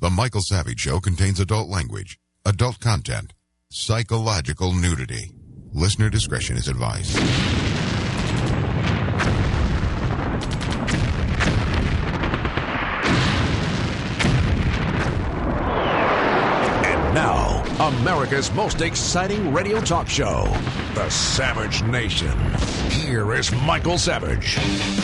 The Michael Savage Show contains adult language, adult content, psychological nudity. Listener discretion is advised. And now, America's most exciting radio talk show, The Savage Nation. Here is Michael Savage.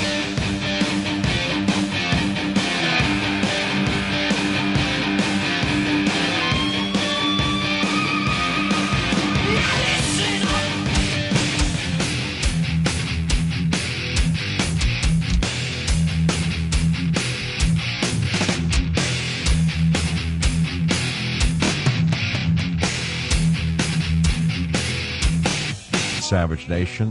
Savage Nation.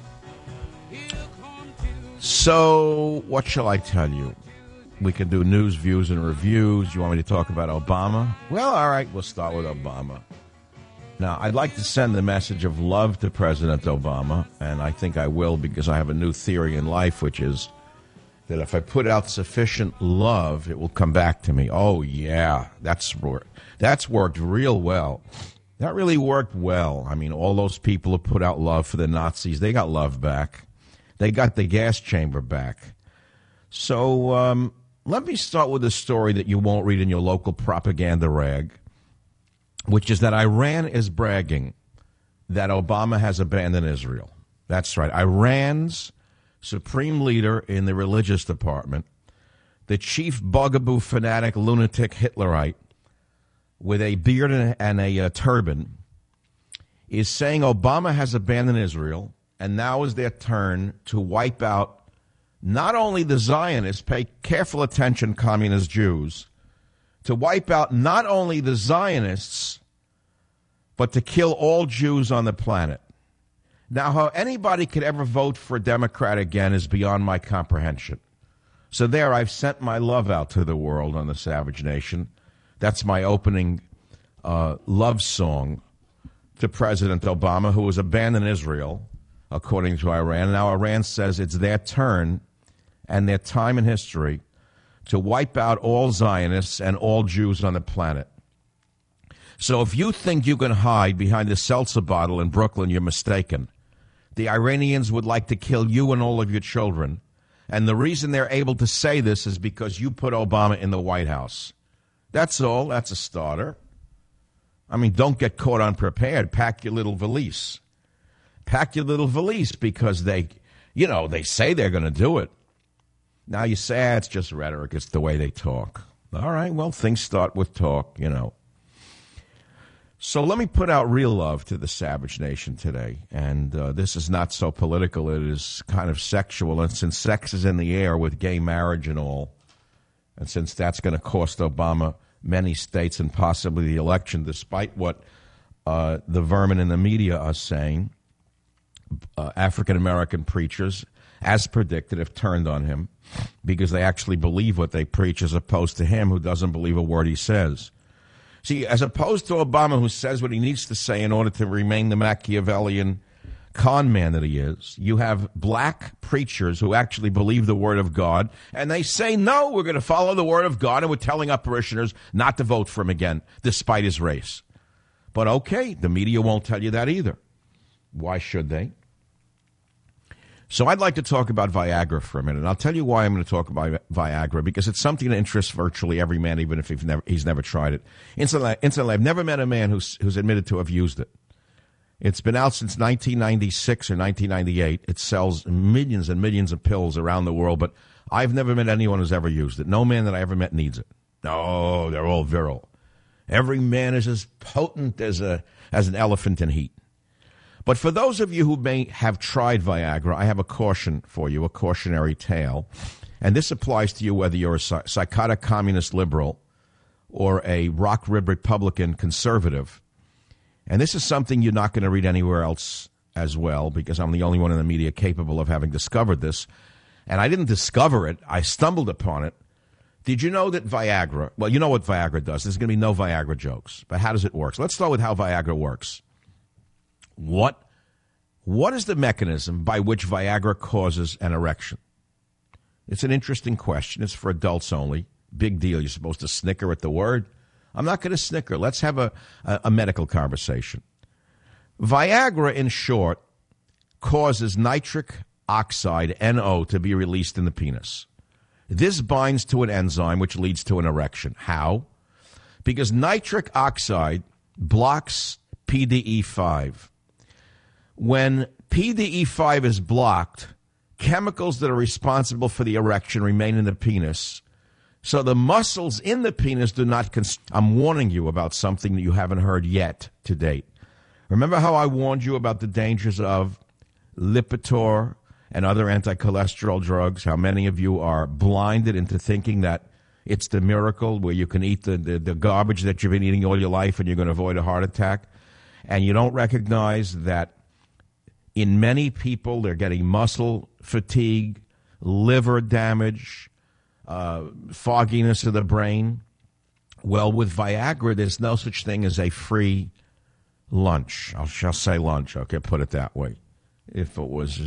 So, what shall I tell you? We can do news, views, and reviews. You want me to talk about Obama? Well, all right, we'll start with Obama. Now, I'd like to send the message of love to President Obama, and I think I will because I have a new theory in life, which is that if I put out sufficient love, it will come back to me. Oh, yeah, that's worked real well. That really worked well. I mean, all those people who put out love for the Nazis, they got love back. They got the gas chamber back. So let me start with a story that you won't read in your local propaganda rag, which is that Iran is bragging that Obama has abandoned Israel. That's right. Iran's supreme leader in the religious department, the chief bugaboo fanatic lunatic Hitlerite, with a beard and a turban, is saying Obama has abandoned Israel, and now is their turn to wipe out not only the Zionists, pay careful attention, communist Jews, to wipe out not only the Zionists, but to kill all Jews on the planet. Now, how anybody could ever vote for a Democrat again is beyond my comprehension. So there, I've sent my love out to the world on the Savage Nation. That's my opening love song to President Obama, who has abandoned Israel, according to Iran. Now Iran says it's their turn and their time in history to wipe out all Zionists and all Jews on the planet. So if you think you can hide behind a seltzer bottle in Brooklyn, you're mistaken. The Iranians would like to kill you and all of your children. And the reason they're able to say this is because you put Obama in the White House. That's all. That's a starter. I mean, don't get caught unprepared. Pack your little valise. Pack your little valise because they say they're going to do it. Now you say, it's just rhetoric. It's the way they talk. All right, well, things start with talk, So let me put out real love to the Savage Nation today. And this is not so political. It is kind of sexual. And since sex is in the air with gay marriage and all, and since that's going to cost Obama many states and possibly the election, despite what the vermin in the media are saying, African-American preachers, as predicted, have turned on him because they actually believe what they preach as opposed to him who doesn't believe a word he says. See, as opposed to Obama who says what he needs to say in order to remain the Machiavellian con man that he is, you have black preachers who actually believe the word of God, and they say, no, we're going to follow the word of God, and we're telling our parishioners not to vote for him again, despite his race. But okay, the media won't tell you that either. Why should they? So I'd like to talk about Viagra for a minute, and I'll tell you why I'm going to talk about Viagra, because it's something that interests virtually every man, even if he's never tried it. Incidentally, I've never met a man who's admitted to have used it. It's been out since 1996 or 1998. It sells millions and millions of pills around the world, but I've never met anyone who's ever used it. No man that I ever met needs it. No, they're all virile. Every man is as potent as an elephant in heat. But for those of you who may have tried Viagra, I have a caution for you, a cautionary tale. And this applies to you whether you're a psychotic communist liberal or a rock-ribbed Republican conservative. And this is something you're not going to read anywhere else as well, because I'm the only one in the media capable of having discovered this. And I didn't discover it. I stumbled upon it. Did you know that Viagra, well, you know what Viagra does. There's going to be no Viagra jokes. But how does it work? So let's start with how Viagra works. What is the mechanism by which Viagra causes an erection? It's an interesting question. It's for adults only. Big deal. You're supposed to snicker at the word. I'm not going to snicker. Let's have a medical conversation. Viagra, in short, causes nitric oxide, NO, to be released in the penis. This binds to an enzyme which leads to an erection. How? Because nitric oxide blocks PDE5. When PDE5 is blocked, chemicals that are responsible for the erection remain in the penis. So the muscles in the penis do not I'm warning you about something that you haven't heard yet to date. Remember how I warned you about the dangers of Lipitor and other anti-cholesterol drugs? How many of you are blinded into thinking that it's the miracle where you can eat the garbage that you've been eating all your life and you're going to avoid a heart attack? And you don't recognize that in many people they're getting muscle fatigue, liver damage, fogginess of the brain. Well, with Viagra, there's no such thing as a free lunch. I shall say lunch. Okay, put it that way. If it was...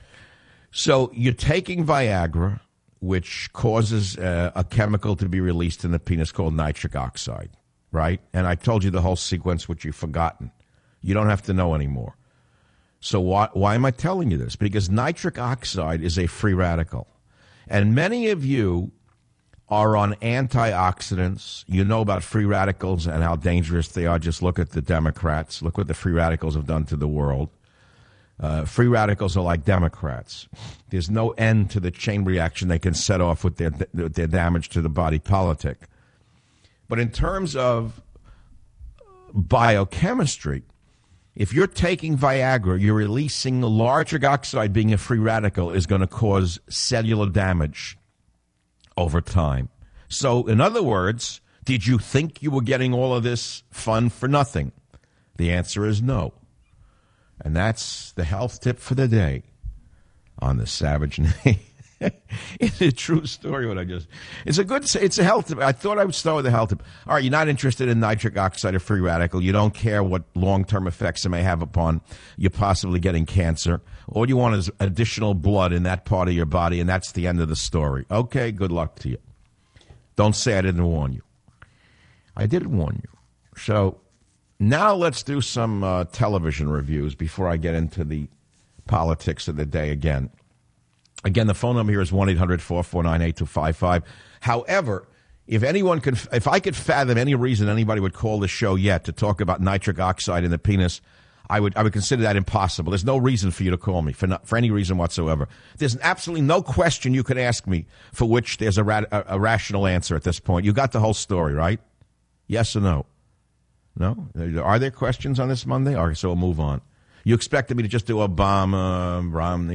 So you're taking Viagra, which causes a chemical to be released in the penis called nitric oxide, right? And I told you the whole sequence, which you've forgotten. You don't have to know anymore. So why am I telling you this? Because nitric oxide is a free radical. And many of you are on antioxidants. You know about free radicals and how dangerous they are. Just look at the Democrats. Look what the free radicals have done to the world. Free radicals are like Democrats. There's no end to the chain reaction they can set off with their damage to the body politic. But in terms of biochemistry, if you're taking Viagra, you're releasing nitric oxide. Being a free radical is going to cause cellular damage over time. So, in other words, did you think you were getting all of this fun for nothing? The answer is no. And that's the health tip for the day on the Savage Nation. It's a true story. It's a health tip. I thought I would start with a health tip. All right, you're not interested in nitric oxide or free radical. You don't care what long-term effects it may have upon you possibly getting cancer. All you want is additional blood in that part of your body, and that's the end of the story. Okay, good luck to you. Don't say I didn't warn you. I did warn you. So now let's do some television reviews before I get into the politics of the day again. Again, the phone number here is 1-800-449-8255. However, if I could fathom any reason anybody would call the show yet to talk about nitric oxide in the penis, I would consider that impossible. There's no reason for you to call me for any reason whatsoever. There's absolutely no question you could ask me for which there's a rational answer at this point. You got the whole story, right? Yes or no? No? Are there questions on this Monday? All right, so we'll move on. You expected me to just do Obama, Romney,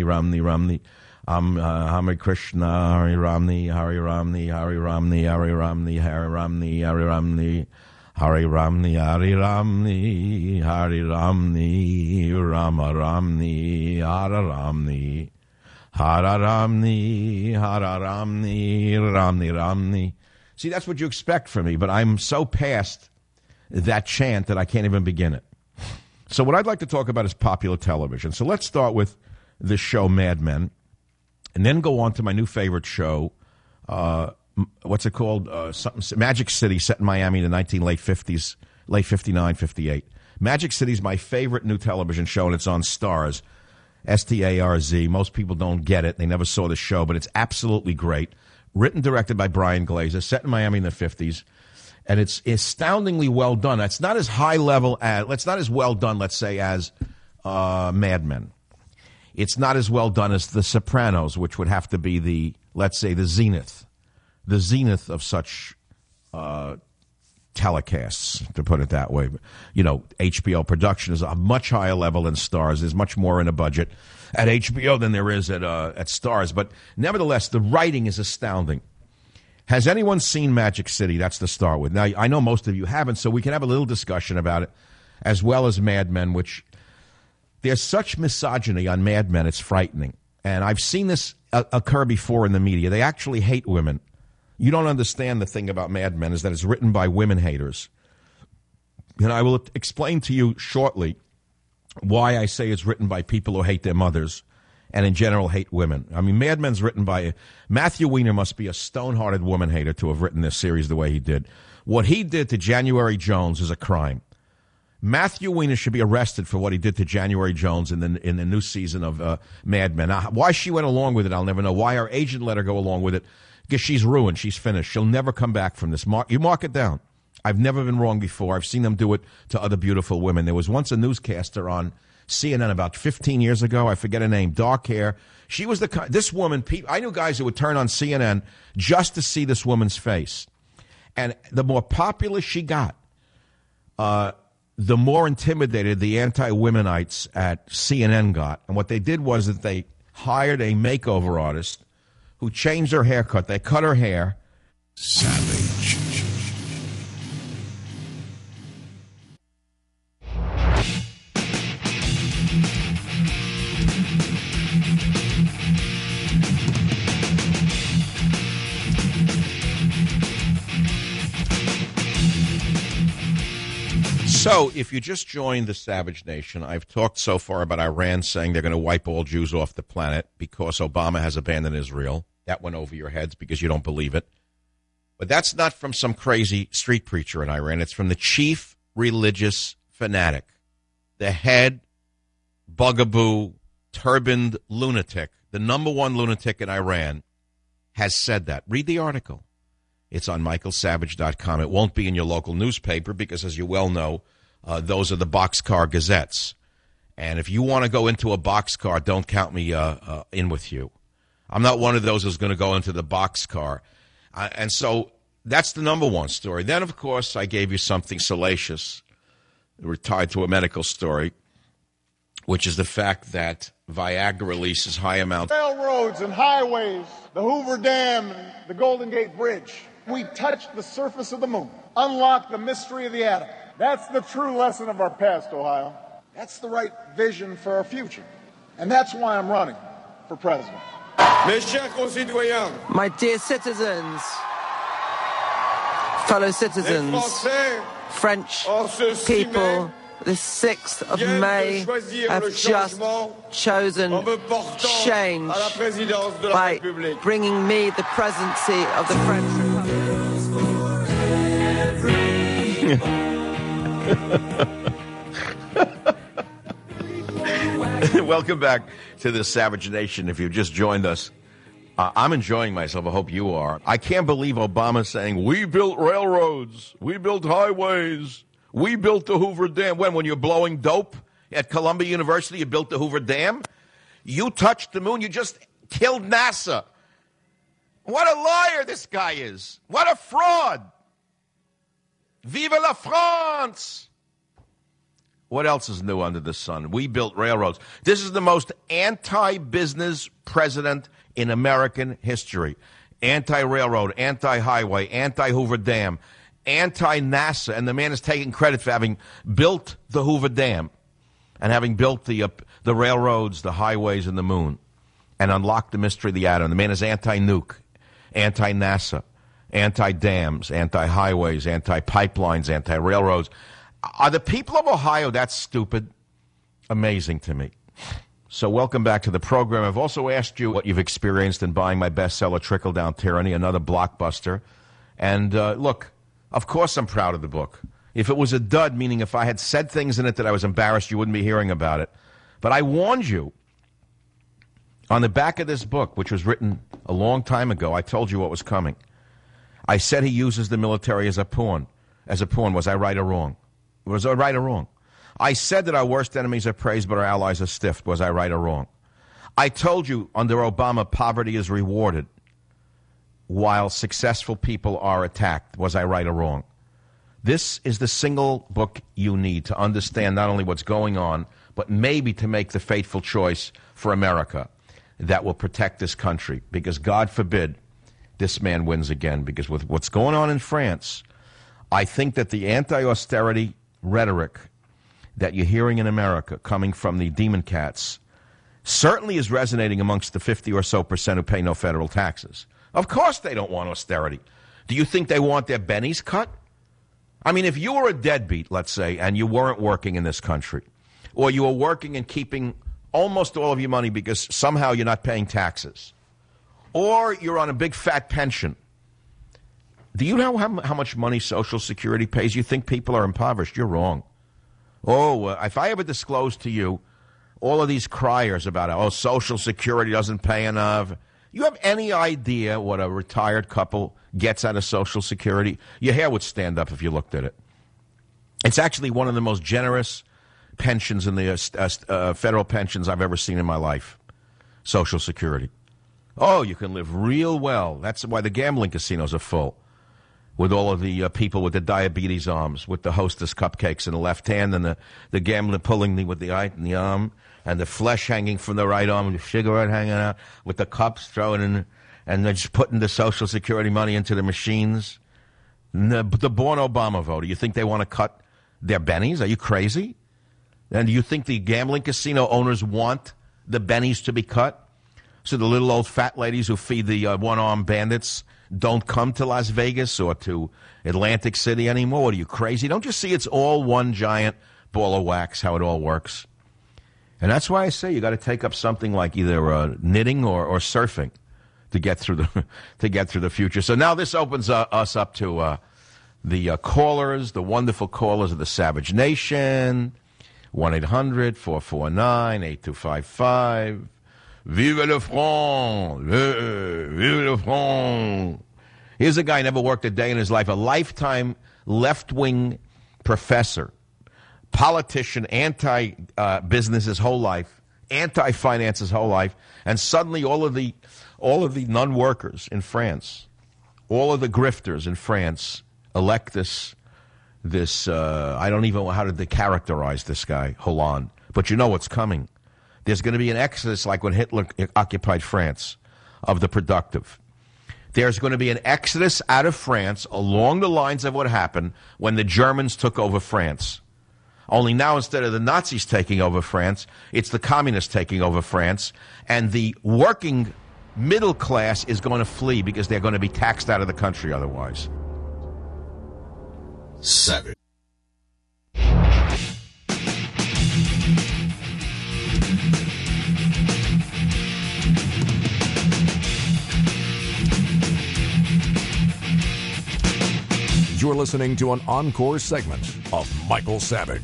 Hare Krishna, Hare Romney, Hare Romney, Hare Romney, Hare Romney, Hare Romney, Hare Romney, Hare Romney, Hare Romney, Hare Romney, Rama Romney, Hare Romney, Hare Romney, Hare Romney, Romney, Romney. See, that's what you expect from me, but I'm so past that chant that I can't even begin it. So what I'd like to talk about is popular television. So let's start with the show Mad Men, and then go on to my new favorite show. What's it called? Magic City, set in Miami in the late 50s, late 59, 58. Magic City is my favorite new television show, and it's on Starz, S-T-A-R-Z. Most people don't get it. They never saw the show, but it's absolutely great. Written, directed by Brian Glazer, set in Miami in the 50s. And it's astoundingly well done. It's not as high level as, it's not as well done, let's say, as Mad Men. It's not as well done as The Sopranos, which would have to be the zenith of such telecasts, to put it that way. You know, HBO production is a much higher level than Starz. There's much more in a budget at HBO than there is at Starz. But nevertheless, the writing is astounding. Has anyone seen Magic City? That's to start with. Now, I know most of you haven't, so we can have a little discussion about it, as well as Mad Men, which there's such misogyny on Mad Men, it's frightening. And I've seen this occur before in the media. They actually hate women. You don't understand the thing about Mad Men is that it's written by women haters. And I will explain to you shortly why I say it's written by people who hate their mothers and in general hate women. I mean, Mad Men's written by Matthew Weiner must be a stone-hearted woman hater to have written this series the way he did. What he did to January Jones is a crime. Matthew Weiner should be arrested for what he did to January Jones in the new season of Mad Men. Now, why she went along with it, I'll never know. Why her agent let her go along with it, because she's ruined. She's finished. She'll never come back from this. You mark it down. I've never been wrong before. I've seen them do it to other beautiful women. There was once a newscaster on CNN about 15 years ago. I forget her name. Dark hair. She was this woman. I knew guys who would turn on CNN just to see this woman's face. And the more popular she got, the more intimidated the anti-womenites at CNN got. And what they did was that they hired a makeover artist who changed her haircut. They cut her hair. Savage. So, if you just joined the Savage Nation, I've talked so far about Iran saying they're going to wipe all Jews off the planet because Obama has abandoned Israel. That went over your heads because you don't believe it. But that's not from some crazy street preacher in Iran. It's from the chief religious fanatic, the head bugaboo, turbaned lunatic, the number one lunatic in Iran, has said that. Read the article. It's on michaelsavage.com. It won't be in your local newspaper because, as you well know, those are the boxcar gazettes. And if you want to go into a boxcar, don't count me in with you. I'm not one of those who's going to go into the boxcar. And so that's the number one story. Then, of course, I gave you something salacious. We're tied to a medical story, which is the fact that Viagra releases high amounts. Railroads and highways, the Hoover Dam and the Golden Gate Bridge. We touched the surface of the moon, unlocked the mystery of the atom. That's the true lesson of our past, Ohio. That's the right vision for our future. And that's why I'm running for president. My dear citizens, fellow citizens, French people, the 6th of May have just chosen change by bringing me the presidency of the French Republic. Welcome back to the Savage Nation. If you've just joined us, I'm enjoying myself. I hope you are. I can't believe Obama's saying, we built railroads, we built highways, we built the Hoover Dam. When you're blowing dope at Columbia University, you built the Hoover Dam? You touched the moon. You just killed NASA. What a liar this guy is. What a fraud. Vive la France. What else is new under the sun? We built railroads. This is the most anti-business president in American history. Anti-railroad, anti-highway, anti-Hoover Dam, anti-NASA. And the man is taking credit for having built the Hoover Dam and having built the railroads, the highways, and the moon and unlocked the mystery of the atom. The man is anti-nuke, anti-NASA, anti-dams, anti-highways, anti-pipelines, anti-railroads. Are the people of Ohio that stupid? Amazing to me. So welcome back to the program. I've also asked you what you've experienced in buying my bestseller, Trickle Down Tyranny, another blockbuster. And look, of course I'm proud of the book. If it was a dud, meaning if I had said things in it that I was embarrassed, you wouldn't be hearing about it. But I warned you on the back of this book, which was written a long time ago. I told you what was coming. I said he uses the military as a pawn. As a pawn. Was I right or wrong? Was I right or wrong? I said that our worst enemies are praised, but our allies are stiffed. Was I right or wrong? I told you under Obama, poverty is rewarded while successful people are attacked. Was I right or wrong? This is the single book you need to understand not only what's going on, but maybe to make the fateful choice for America that will protect this country. Because God forbid this man wins again. Because with what's going on in France, I think that the anti-austerity rhetoric that you're hearing in America coming from the demon cats certainly is resonating amongst the 50 or so percent who pay no federal taxes. Of course they don't want austerity. Do you think they want their bennies cut? I mean, if you were a deadbeat, let's say, and you weren't working in this country, or you were working and keeping almost all of your money because somehow you're not paying taxes. Or you're on a big fat pension. Do you know how much money Social Security pays? You think people are impoverished. You're wrong. If I ever disclose to you all of these criers about, Social Security doesn't pay enough. You have any idea what a retired couple gets out of Social Security? Your hair would stand up if you looked at it. It's actually one of the most generous pensions in the federal pensions I've ever seen in my life. Social Security. You can live real well. That's why the gambling casinos are full. With all of the people with the diabetes arms, with the Hostess cupcakes in the left hand and the gambler pulling with the eye in the arm, and the flesh hanging from the right arm, and the cigarette hanging out, with the cups thrown in, and they're just putting the Social Security money into the machines. The born Obama voter, you think they want to cut their bennies? Are you crazy? And do you think the gambling casino owners want the bennies to be cut? So the little old fat ladies who feed the one-armed bandits don't come to Las Vegas or to Atlantic City anymore? What, are you crazy? Don't you see it's all one giant ball of wax, how it all works? And that's why I say you got to take up something like either knitting or surfing to get through the future. So now this opens us up to the callers, the wonderful callers of the Savage Nation. 1-800-449-8255. Vive le franc! Vive le franc! Here's a guy who never worked a day in his life, a lifetime left-wing professor, politician, anti-business his whole life, anti-finance his whole life, and suddenly all of the non-workers in France, all of the grifters in France elect this I don't even know how to characterize this guy, Hollande, but you know what's coming. There's going to be an exodus like when Hitler occupied France of the productive. There's going to be an exodus out of France along the lines of what happened when the Germans took over France. Only now, instead of the Nazis taking over France, it's the communists taking over France, and the working middle class is going to flee because they're going to be taxed out of the country otherwise. Savage. You're listening to an encore segment of Michael Savage.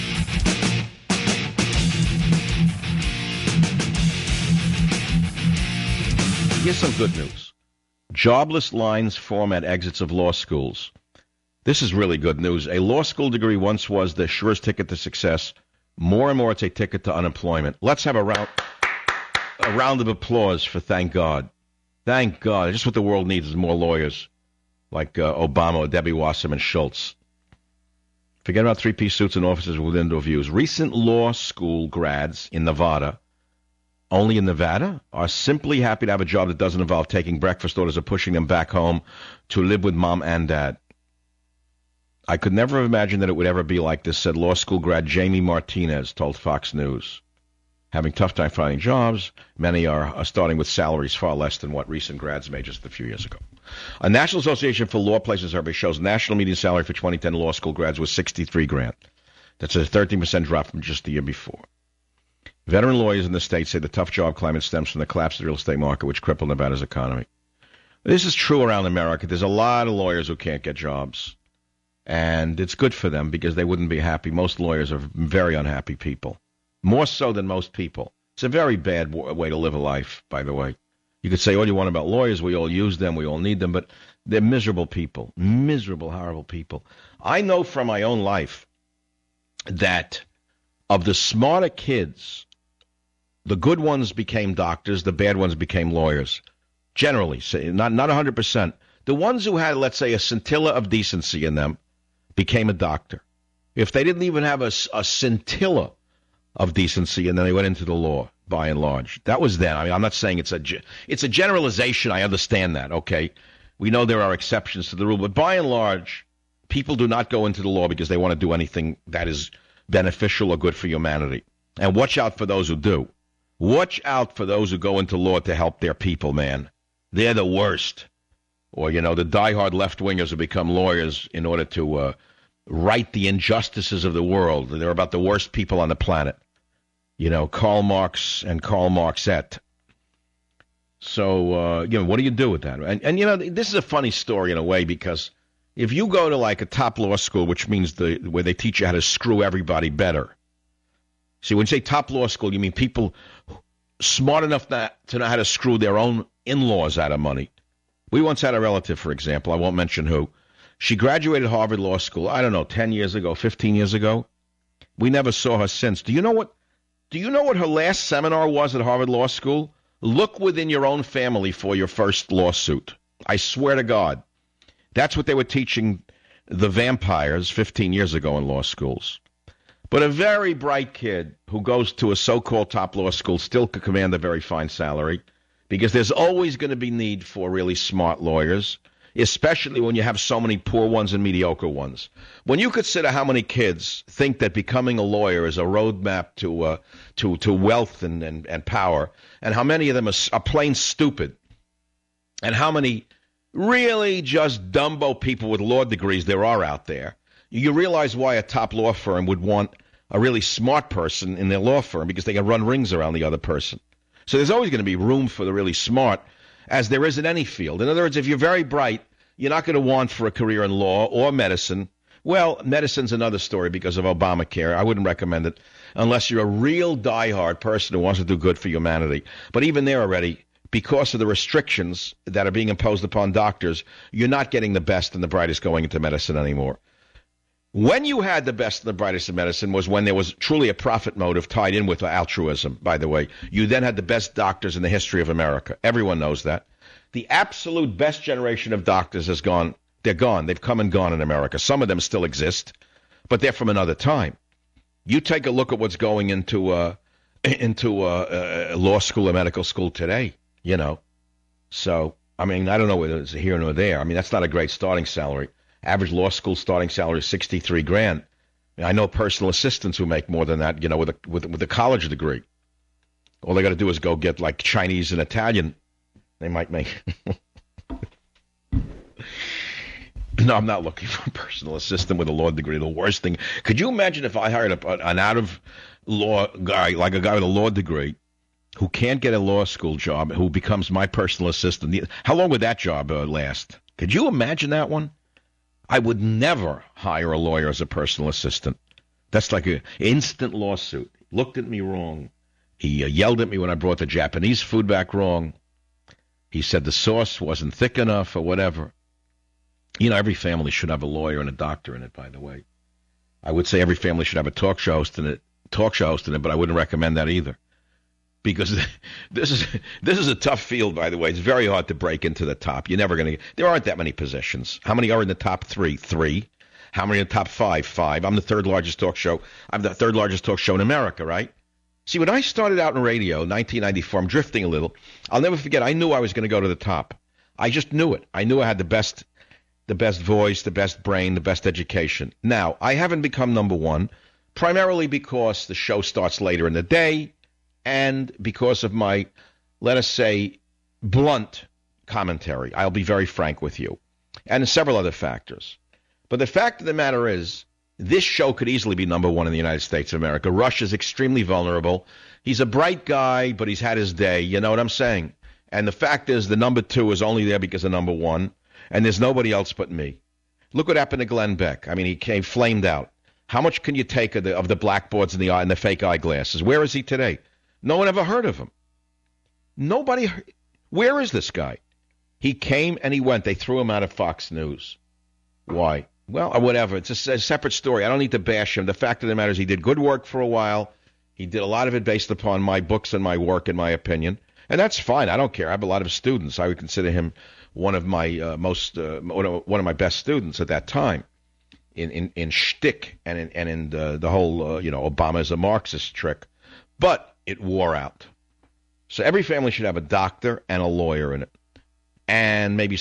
Here's some good news. Jobless lines form at exits of law schools. This is really good news. A law school degree once was the surest ticket to success. More and more, it's a ticket to unemployment. Let's have a round of applause for thank God. Thank God. Just what the world needs is more lawyers like Obama, Debbie Wasserman, Schultz. Forget about three-piece suits and offices with indoor views. Recent law school grads in Nevada, only in Nevada, are simply happy to have a job that doesn't involve taking breakfast orders or pushing them back home to live with mom and dad. I could never have imagined that it would ever be like this, said law school grad Jamie Martinez, told Fox News. Having tough time finding jobs, many are starting with salaries far less than what recent grads made just a few years ago. A National Association for Law Places survey shows national median salary for 2010 law school grads was $63,000. That's a 13% drop from just the year before. Veteran lawyers in the state say the tough job climate stems from the collapse of the real estate market, which crippled Nevada's economy. This is true around America. There's a lot of lawyers who can't get jobs. And it's good for them because they wouldn't be happy. Most lawyers are very unhappy people, more so than most people. It's a very bad way to live a life, by the way. You could say all you want about lawyers. We all use them. We all need them. But they're miserable people, miserable, horrible people. I know from my own life that of the smarter kids, the good ones became doctors, the bad ones became lawyers. Generally, not 100%. The ones who had, let's say, a scintilla of decency in them became a doctor. If they didn't even have a scintilla of decency, and then they went into the law, by and large. That was then. I mean, I'm not saying it's a generalization. I understand that, okay? We know there are exceptions to the rule, but by and large, people do not go into the law because they want to do anything that is beneficial or good for humanity. And watch out for those who do. Watch out for those who go into law to help their people, man. They're the worst. Or, the diehard left-wingers who become lawyers in order to right the injustices of the world. They're about the worst people on the planet. Karl Marx and Karl Marxette. So, what do you do with that? And this is a funny story in a way, because if you go to like a top law school, which means where they teach you how to screw everybody better. See, when you say top law school, you mean people smart enough to know how to screw their own in-laws out of money. We once had a relative, for example, I won't mention who. She graduated Harvard Law School, I don't know, 10 years ago, 15 years ago. We never saw her since. Do you know what her last seminar was at Harvard Law School? Look within your own family for your first lawsuit. I swear to God. That's what they were teaching the vampires 15 years ago in law schools. But a very bright kid who goes to a so-called top law school still could command a very fine salary, because there's always going to be need for really smart lawyers, especially when you have so many poor ones and mediocre ones. When you consider how many kids think that becoming a lawyer is a roadmap to wealth and power, and how many of them are plain stupid, and how many really just Dumbo people with law degrees there are out there, you realize why a top law firm would want a really smart person in their law firm, because they can run rings around the other person. So there's always going to be room for the really smart, as there is in any field. In other words, if you're very bright, you're not going to want for a career in law or medicine. Well, medicine's another story because of Obamacare. I wouldn't recommend it unless you're a real diehard person who wants to do good for humanity. But even there already, because of the restrictions that are being imposed upon doctors, you're not getting the best and the brightest going into medicine anymore. When you had the best and the brightest in medicine was when there was truly a profit motive tied in with altruism, by the way. You then had the best doctors in the history of America. Everyone knows that. The absolute best generation of doctors has gone. They're gone. They've come and gone in America. Some of them still exist, but they're from another time. You take a look at what's going into law school or medical school today, So, I don't know whether it's here nor there. That's not a great starting salary. Average law school starting salary is $63,000. I know personal assistants who make more than that, with a college degree. All they got to do is go get like Chinese and Italian. They might make. No, I'm not looking for a personal assistant with a law degree. The worst thing. Could you imagine if I hired an out of law guy, like a guy with a law degree, who can't get a law school job, who becomes my personal assistant? How long would that job last? Could you imagine that one? I would never hire a lawyer as a personal assistant. That's like an instant lawsuit. Looked at me wrong. He yelled at me when I brought the Japanese food back wrong. He said the sauce wasn't thick enough or whatever. Every family should have a lawyer and a doctor in it, by the way. I would say every family should have a talk show host in it, but I wouldn't recommend that either. Because this is a tough field, by the way. It's very hard to break into the top. You're never going to. There aren't that many positions. How many are in the top three? 3. How many in the top 5? 5. I'm the third largest talk show. I'm the third largest talk show in America, right? See, when I started out in radio, 1994, I'm drifting a little. I'll never forget. I knew I was going to go to the top. I just knew it. I knew I had the best voice, the best brain, the best education. Now, I haven't become number one, primarily because the show starts later in the day, and because of my, let us say, blunt commentary. I'll be very frank with you. And several other factors. But the fact of the matter is, this show could easily be number one in the United States of America. Rush is extremely vulnerable. He's a bright guy, but he's had his day. You know what I'm saying? And the fact is, the number 2 is only there because of number 1. And there's nobody else but me. Look what happened to Glenn Beck. He came flamed out. How much can you take of the blackboards and the fake eyeglasses? Where is he today? No one ever heard of him. Nobody. Where is this guy? He came and he went. They threw him out of Fox News. Why? Well, or whatever. It's a separate story. I don't need to bash him. The fact of the matter is he did good work for a while. He did a lot of it based upon my books and my work, in my opinion. And that's fine. I don't care. I have a lot of students. I would consider him one of my one of my best students at that time in shtick and in the whole Obama is a Marxist trick. But it wore out. So every family should have a doctor and a lawyer in it, and maybe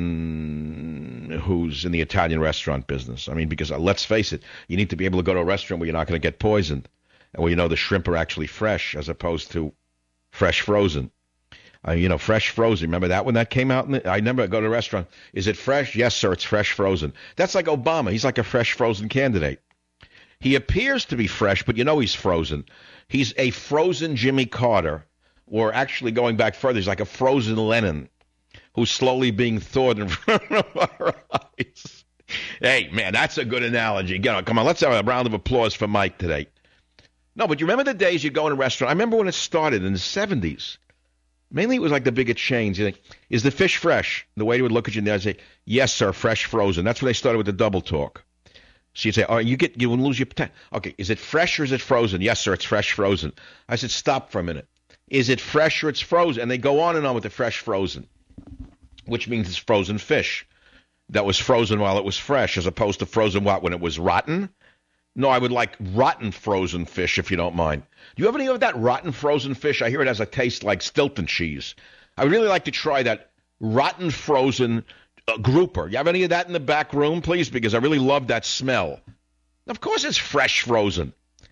someone who's in the Italian restaurant business. Because let's face it, you need to be able to go to a restaurant where you're not going to get poisoned, and where the shrimp are actually fresh as opposed to fresh frozen. Fresh frozen. Remember that when that came out? I remember I go to a restaurant. Is it fresh? Yes, sir, it's fresh frozen. That's like Obama. He's like a fresh frozen candidate. He appears to be fresh, but you know he's frozen. He's a frozen Jimmy Carter, or actually going back further, he's like a frozen Lenin who's slowly being thawed in front of our eyes. Hey, man, that's a good analogy. Come on, let's have a round of applause for Mike today. No, but you remember the days you go in a restaurant? I remember when it started in the 70s. Mainly it was like the bigger chains. You think, is the fish fresh? The waiter would look at you and they'd say, yes, sir, fresh frozen. That's when they started with the double talk. So you'd say, oh, you would lose your potential. Okay, is it fresh or is it frozen? Yes, sir, it's fresh frozen. I said, stop for a minute. Is it fresh or it's frozen? And they go on and on with the fresh frozen, which means it's frozen fish that was frozen while it was fresh, as opposed to frozen when it was rotten? No, I would like rotten frozen fish, if you don't mind. Do you have any of that rotten frozen fish? I hear it has a taste like Stilton cheese. I would really like to try that rotten frozen grouper. You have any of that in the back room, please? Because I really love that smell. Of course it's fresh frozen.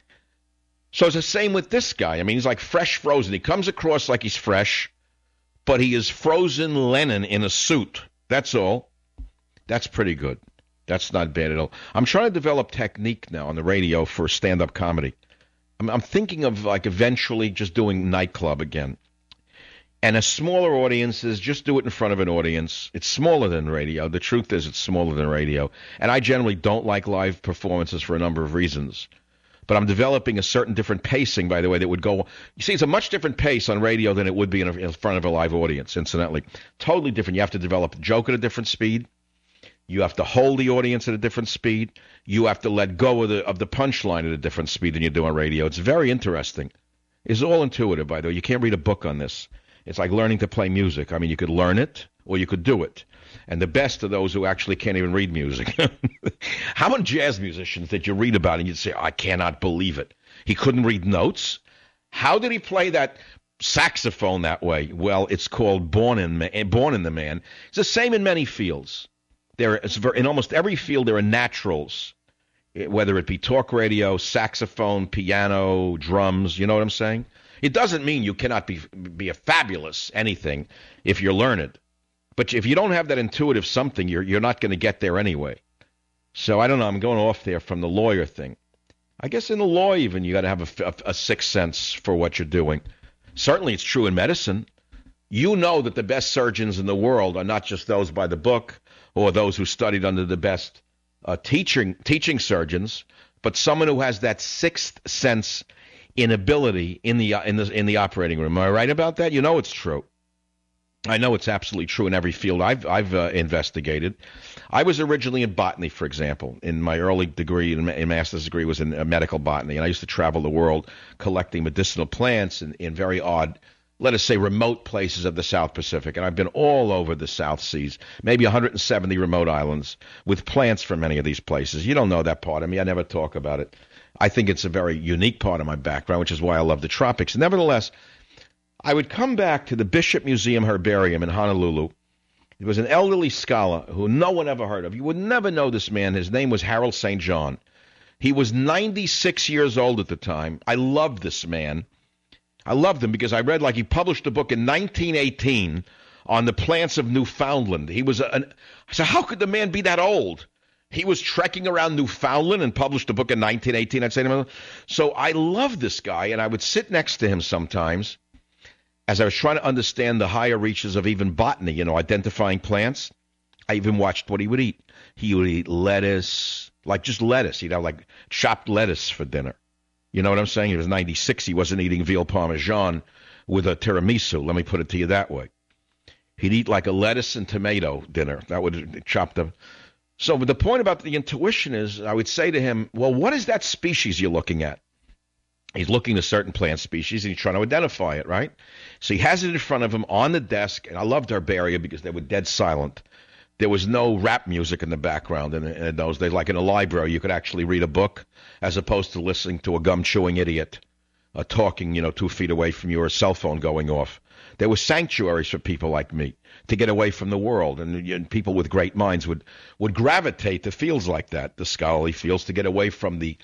So it's the same with this guy. I mean, he's like fresh frozen. He comes across like he's fresh, but he is frozen Lenin in a suit. That's all. That's pretty good. That's not bad at all. I'm trying to develop technique now on the radio for stand-up comedy. I'm thinking of like eventually just doing nightclub again. And as smaller audiences, just do it in front of an audience. It's smaller than radio. The truth is it's smaller than radio. And I generally don't like live performances for a number of reasons. But I'm developing a certain different pacing, by the way, that would go. You see, it's a much different pace on radio than it would be in front of a live audience, incidentally. Totally different. You have to develop a joke at a different speed. You have to hold the audience at a different speed. You have to let go of the punchline at a different speed than you do on radio. It's very interesting. It's all intuitive, by the way. You can't read a book on this. It's like learning to play music. I mean, you could learn it or you could do it. And the best are those who actually can't even read music. How many jazz musicians that you read about and you'd say, I cannot believe it. He couldn't read notes? How did he play that saxophone that way? Well, it's called born in the man. It's the same in many fields. In almost every field, there are naturals, whether it be talk radio, saxophone, piano, drums. You know what I'm saying? It doesn't mean you cannot be a fabulous anything if you learn it. But if you don't have that intuitive something, you're not going to get there anyway. So I don't know. I'm going off there from the lawyer thing. I guess in the law even, you got to have a sixth sense for what you're doing. Certainly it's true in medicine. You know that the best surgeons in the world are not just those by the book or those who studied under the best teaching surgeons, but someone who has that sixth sense in ability in the operating room. Am I right about that? You know it's true. I know it's absolutely true in every field I've investigated. I was originally in botany, for example. In my early degree, in master's degree, was in medical botany, and I used to travel the world collecting medicinal plants in very odd, let us say, remote places of the South Pacific. And I've been all over the South Seas, maybe 170 remote islands, with plants from many of these places. You don't know that part of me. I never talk about it. I think it's a very unique part of my background, which is why I love the tropics. Nevertheless, I would come back to the Bishop Museum Herbarium in Honolulu. He was an elderly scholar who no one ever heard of. You would never know this man. His name was Harold St. John. He was 96 years old at the time. I loved this man. I loved him because I read, like, he published a book in 1918 on the plants of Newfoundland. He was I said, how could the man be that old? He was trekking around Newfoundland and published a book in 1918. I'd say to him, so I loved this guy, and I would sit next to him sometimes as I was trying to understand the higher reaches of even botany, identifying plants. I even watched what he would eat. He would eat lettuce, like just lettuce. He'd have like chopped lettuce for dinner. You know what I'm saying? He was 96. He wasn't eating veal parmesan with a tiramisu. Let me put it to you that way. He'd eat like a lettuce and tomato dinner. That would chop them. So but the point about the intuition is I would say to him, well, what is that species you're looking at? He's looking at a certain plant species, and he's trying to identify it, right? So he has it in front of him on the desk, and I loved Herbaria because they were dead silent. There was no rap music in the background in those days. Like in a library, you could actually read a book as opposed to listening to a gum-chewing idiot talking, 2 feet away from you, or a cell phone going off. There were sanctuaries for people like me to get away from the world, and people with great minds would gravitate to fields like that, the scholarly fields, to get away from the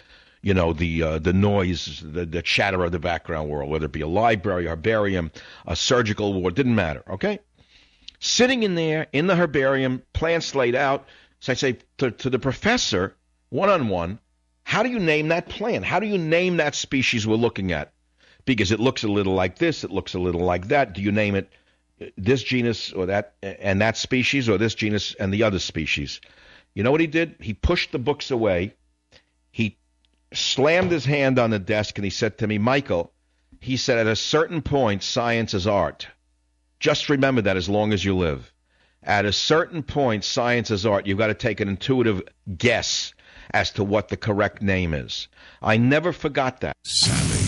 the noise, the chatter of the background world, whether it be a library, herbarium, a surgical ward, didn't matter, okay? Sitting in there, in the herbarium, plants laid out, so I say to the professor, one-on-one, How do you name that plant? How do you name that species we're looking at? Because it looks a little like this, it looks a little like that. Do you name it this genus or that and that species, or this genus and the other species? You know what he did? He pushed the books away. He slammed his hand on the desk and he said to me, Michael, he said, at a certain point, science is art. Just remember that as long as you live. At a certain point, science is art. You've got to take an intuitive guess as to what the correct name is. I never forgot that. Savage.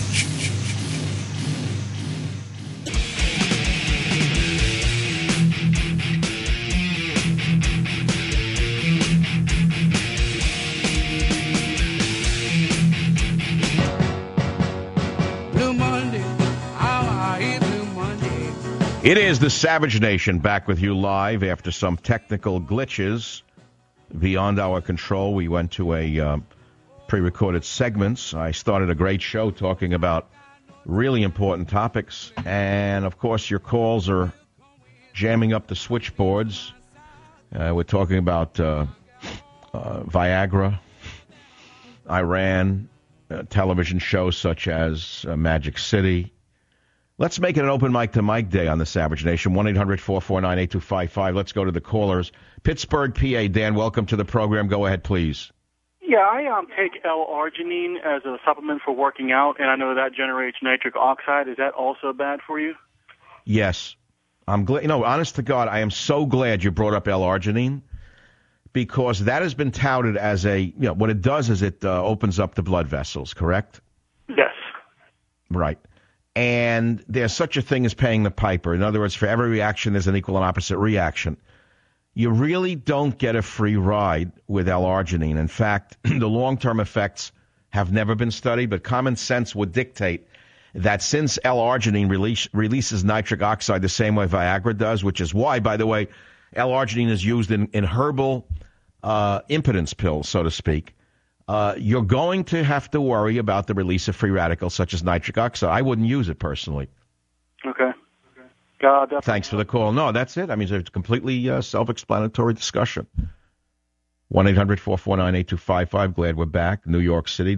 It is the Savage Nation back with you live after some technical glitches beyond our control. We went to a pre-recorded segments. I started a great show talking about really important topics. And, of course, your calls are jamming up the switchboards. We're talking about Viagra, Iran, television shows such as Magic City. Let's make it an open mic to Mike day on the Savage Nation. 1-800-449-8255. Let's go to the callers. Pittsburgh, PA. Dan, welcome to the program. Go ahead, please. Yeah, I take L-arginine as a supplement for working out, and I know that generates nitric oxide. Is that also bad for you? Yes. I'm glad. Honest to God, I am so glad you brought up L-arginine, because that has been touted as what it does is it opens up the blood vessels, correct? Yes. Right. And there's such a thing as paying the piper. In other words, for every reaction, there's an equal and opposite reaction. You really don't get a free ride with L-arginine. In fact, the long-term effects have never been studied, but common sense would dictate that since L-arginine releases nitric oxide the same way Viagra does, which is why, by the way, L-arginine is used in herbal impotence pills, so to speak, you're going to have to worry about the release of free radicals such as nitric oxide. I wouldn't use it personally. Okay. Thanks for the call. No, that's it. I mean, it's a completely self-explanatory discussion. 1-800-449-8255. Glad we're back. New York City,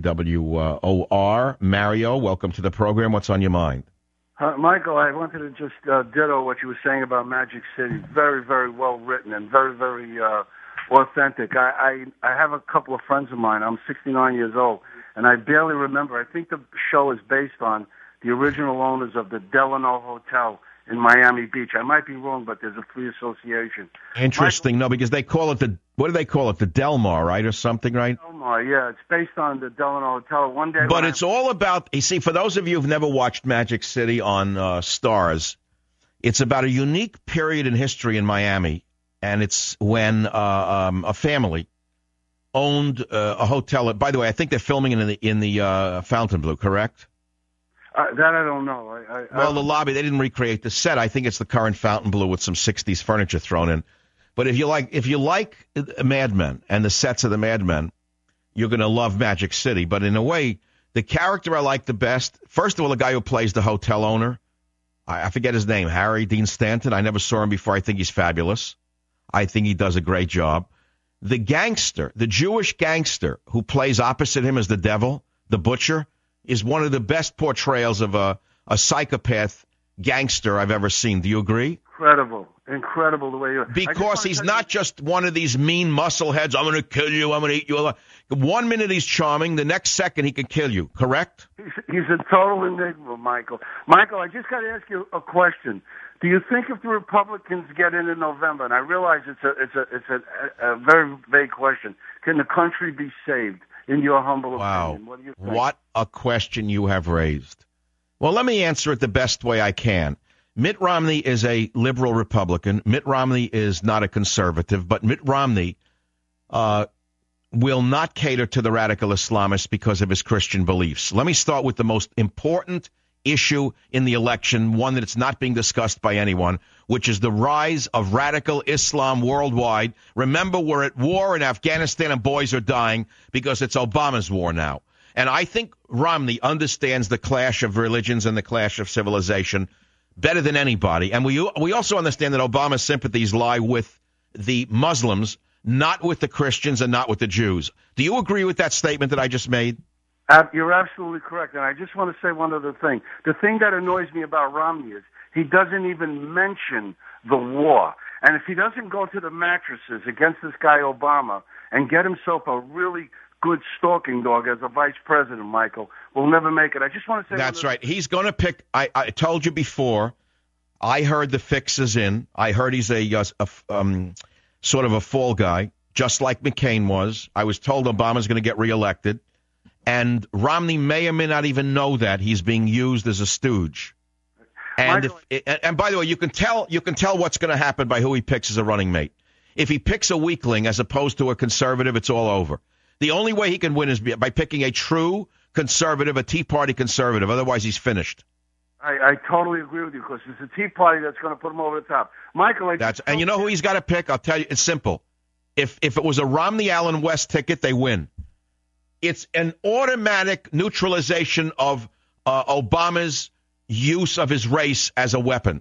WOR. Mario, welcome to the program. What's on your mind? Michael, I wanted to just ditto what you were saying about Magic City. Very, very well written and very, very authentic. I have a couple of friends of mine. I'm 69 years old, and I barely remember. I think the show is based on the original owners of the Delano Hotel in Miami Beach. I might be wrong, but there's a free association. Interesting. No, because they call it what do they call it? The Delmar, right, or something, right? Delmar, yeah. It's based on the Delano Hotel. One day, but it's all about. You see, for those of you who've never watched Magic City on Stars, it's about a unique period in history in Miami. And it's when a family owned a hotel. By the way, I think they're filming it in the Fontainebleau, correct? That I don't know. Well, the lobby, they didn't recreate the set. I think it's the current Fontainebleau with some 60s furniture thrown in. But if you like Mad Men and the sets of the Mad Men, you're going to love Magic City. But in a way, the character I like the best, first of all, the guy who plays the hotel owner, I forget his name, Harry Dean Stanton. I never saw him before. I think he's fabulous. I think he does a great job. The gangster, the Jewish gangster who plays opposite him as the devil, the butcher, is one of the best portrayals of a psychopath gangster I've ever seen. Do you agree? Incredible the way you... Because he's not just one of these mean muscle heads, I'm going to kill you, I'm going to eat you alive. 1 minute he's charming, the next second he can kill you, correct? He's a total enigma, Michael. Michael, I just got to ask you a question. Do you think if the Republicans get in November, and I realize it's a very vague question, can the country be saved, in your humble opinion? What do you think? What a question you have raised. Well, let me answer it the best way I can. Mitt Romney is a liberal Republican. Mitt Romney is not a conservative, but Mitt Romney will not cater to the radical Islamists because of his Christian beliefs. Let me start with the most important issue in the election, one that it's not being discussed by anyone, which is the rise of radical Islam worldwide. Remember, we're at war in Afghanistan and boys are dying because it's Obama's war now. And I think Romney understands the clash of religions and the clash of civilization better than anybody. And we also understand that Obama's sympathies lie with the Muslims, not with the Christians and not with the Jews. Do you agree with that statement that I just made? You're absolutely correct. And I just want to say one other thing. The thing that annoys me about Romney is he doesn't even mention the war. And if he doesn't go to the mattresses against this guy Obama and get himself a really good stalking dog as a vice president, Michael, we'll never make it. I just want to say that's right. He's going to pick. I told you before. I heard the fix is in. I heard he's a sort of a fall guy, just like McCain was. I was told Obama's going to get reelected. And Romney may or may not even know that he's being used as a stooge. And and by the way, you can tell what's going to happen by who he picks as a running mate. If he picks a weakling as opposed to a conservative, it's all over. The only way he can win is by picking a true conservative, a Tea Party conservative. Otherwise, he's finished. I totally agree with you because it's the Tea Party that's going to put him over the top. Michael, and you know who he's got to pick? I'll tell you. It's simple. If it was a Romney Allen West ticket, they win. It's an automatic neutralization of Obama's use of his race as a weapon.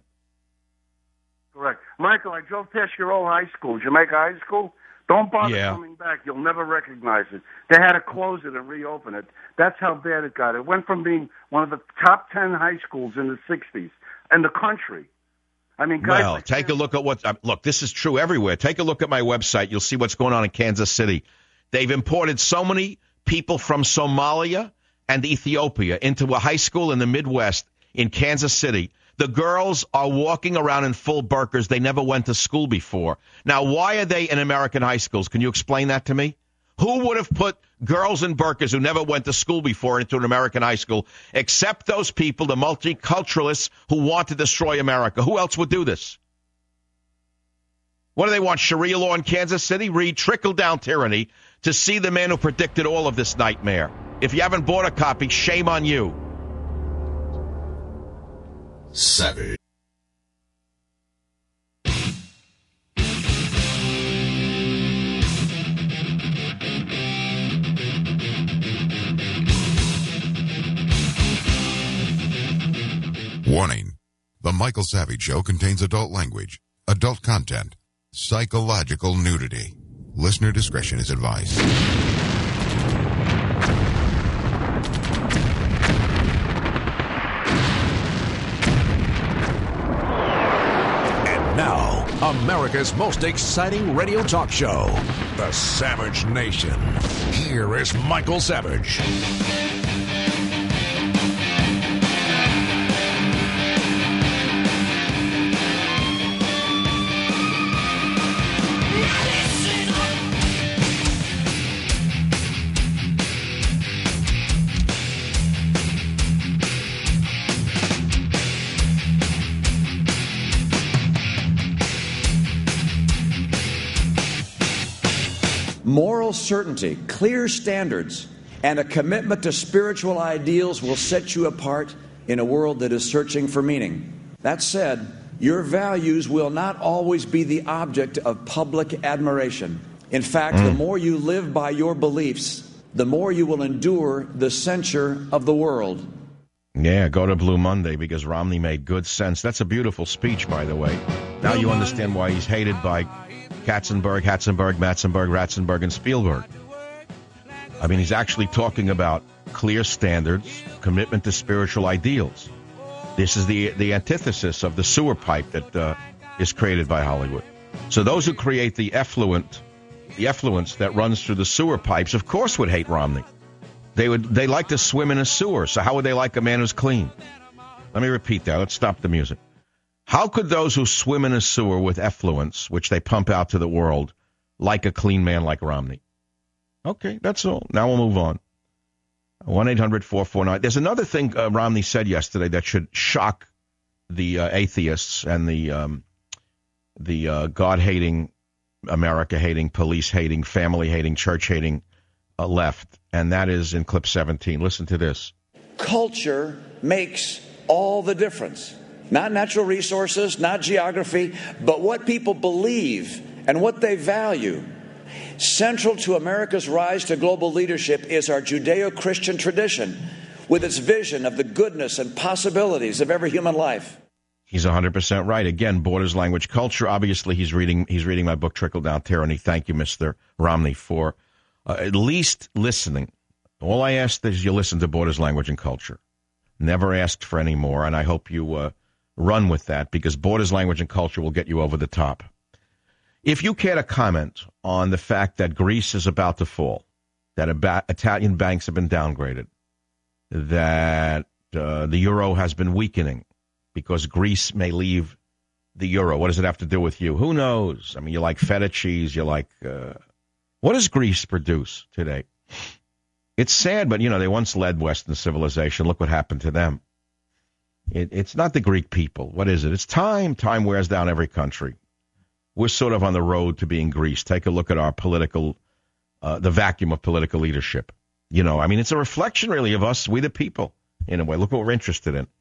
Correct. Michael, I drove past your old high school, Jamaica High School. Don't bother coming back. You'll never recognize it. They had to close it and reopen it. That's how bad it got. It went from being one of the top 10 high schools in the 60s in the country. I mean, guys. Well, take a look at look, this is true everywhere. Take a look at my website. You'll see what's going on in Kansas City. They've imported so many people from Somalia and Ethiopia into a high school in the Midwest in Kansas City. The girls are walking around in full burqas. They never went to school before. Now, why are they in American high schools? Can you explain that to me? Who would have put girls in burqas who never went to school before into an American high school, except those people, the multiculturalists who want to destroy America? Who else would do this? What do they want, Sharia law in Kansas City? Read Trickle-Down Tyranny to see the man who predicted all of this nightmare. If you haven't bought a copy, shame on you. Savage. Warning. The Michael Savage Show contains adult language, adult content, psychological nudity. Listener discretion is advised. And now, America's most exciting radio talk show, The Savage Nation. Here is Michael Savage. Moral certainty, clear standards, and a commitment to spiritual ideals will set you apart in a world that is searching for meaning. That said, your values will not always be the object of public admiration. In fact, the more you live by your beliefs, the more you will endure the censure of the world. Yeah, go to Blue Monday because Romney made good sense. That's a beautiful speech, by the way. Now you understand why he's hated by Katzenberg, Hatzenberg, Matzenberg, Ratzenberg, and Spielberg. I mean, he's actually talking about clear standards, commitment to spiritual ideals. This is the antithesis of the sewer pipe that is created by Hollywood. So those who create the effluence that runs through the sewer pipes, of course, would hate Romney. They like to swim in a sewer, so how would they like a man who's clean? Let me repeat that. Let's stop the music. How could those who swim in a sewer with effluence, which they pump out to the world, like a clean man like Romney? Okay, that's all. Now we'll move on. 1-800-449. There's another thing Romney said yesterday that should shock the atheists and the God-hating, America-hating, police-hating, family-hating, church-hating left, and that is in clip 17. Listen to this. Culture makes all the difference. Not natural resources, not geography, but what people believe and what they value. Central to America's rise to global leadership is our Judeo-Christian tradition, with its vision of the goodness and possibilities of every human life. He's 100% right. Again, borders, language, culture. Obviously, he's reading my book, Trickle Down Tyranny. Thank you, Mr. Romney, for at least listening. All I asked is you listen to borders, language, and culture. Never asked for any more, and I hope you run with that, because borders, language, and culture will get you over the top. If you care to comment on the fact that Greece is about to fall, that Italian banks have been downgraded, that the euro has been weakening because Greece may leave the euro. What does it have to do with you? Who knows? I mean, you like feta cheese. You like... what does Greece produce today? It's sad, but, they once led Western civilization. Look what happened to them. It's not the Greek people. What is it? It's time. Time wears down every country. We're sort of on the road to being Greece. Take a look at our political... the vacuum of political leadership. It's a reflection, really, of us, we the people, in a way. Look what we're interested in.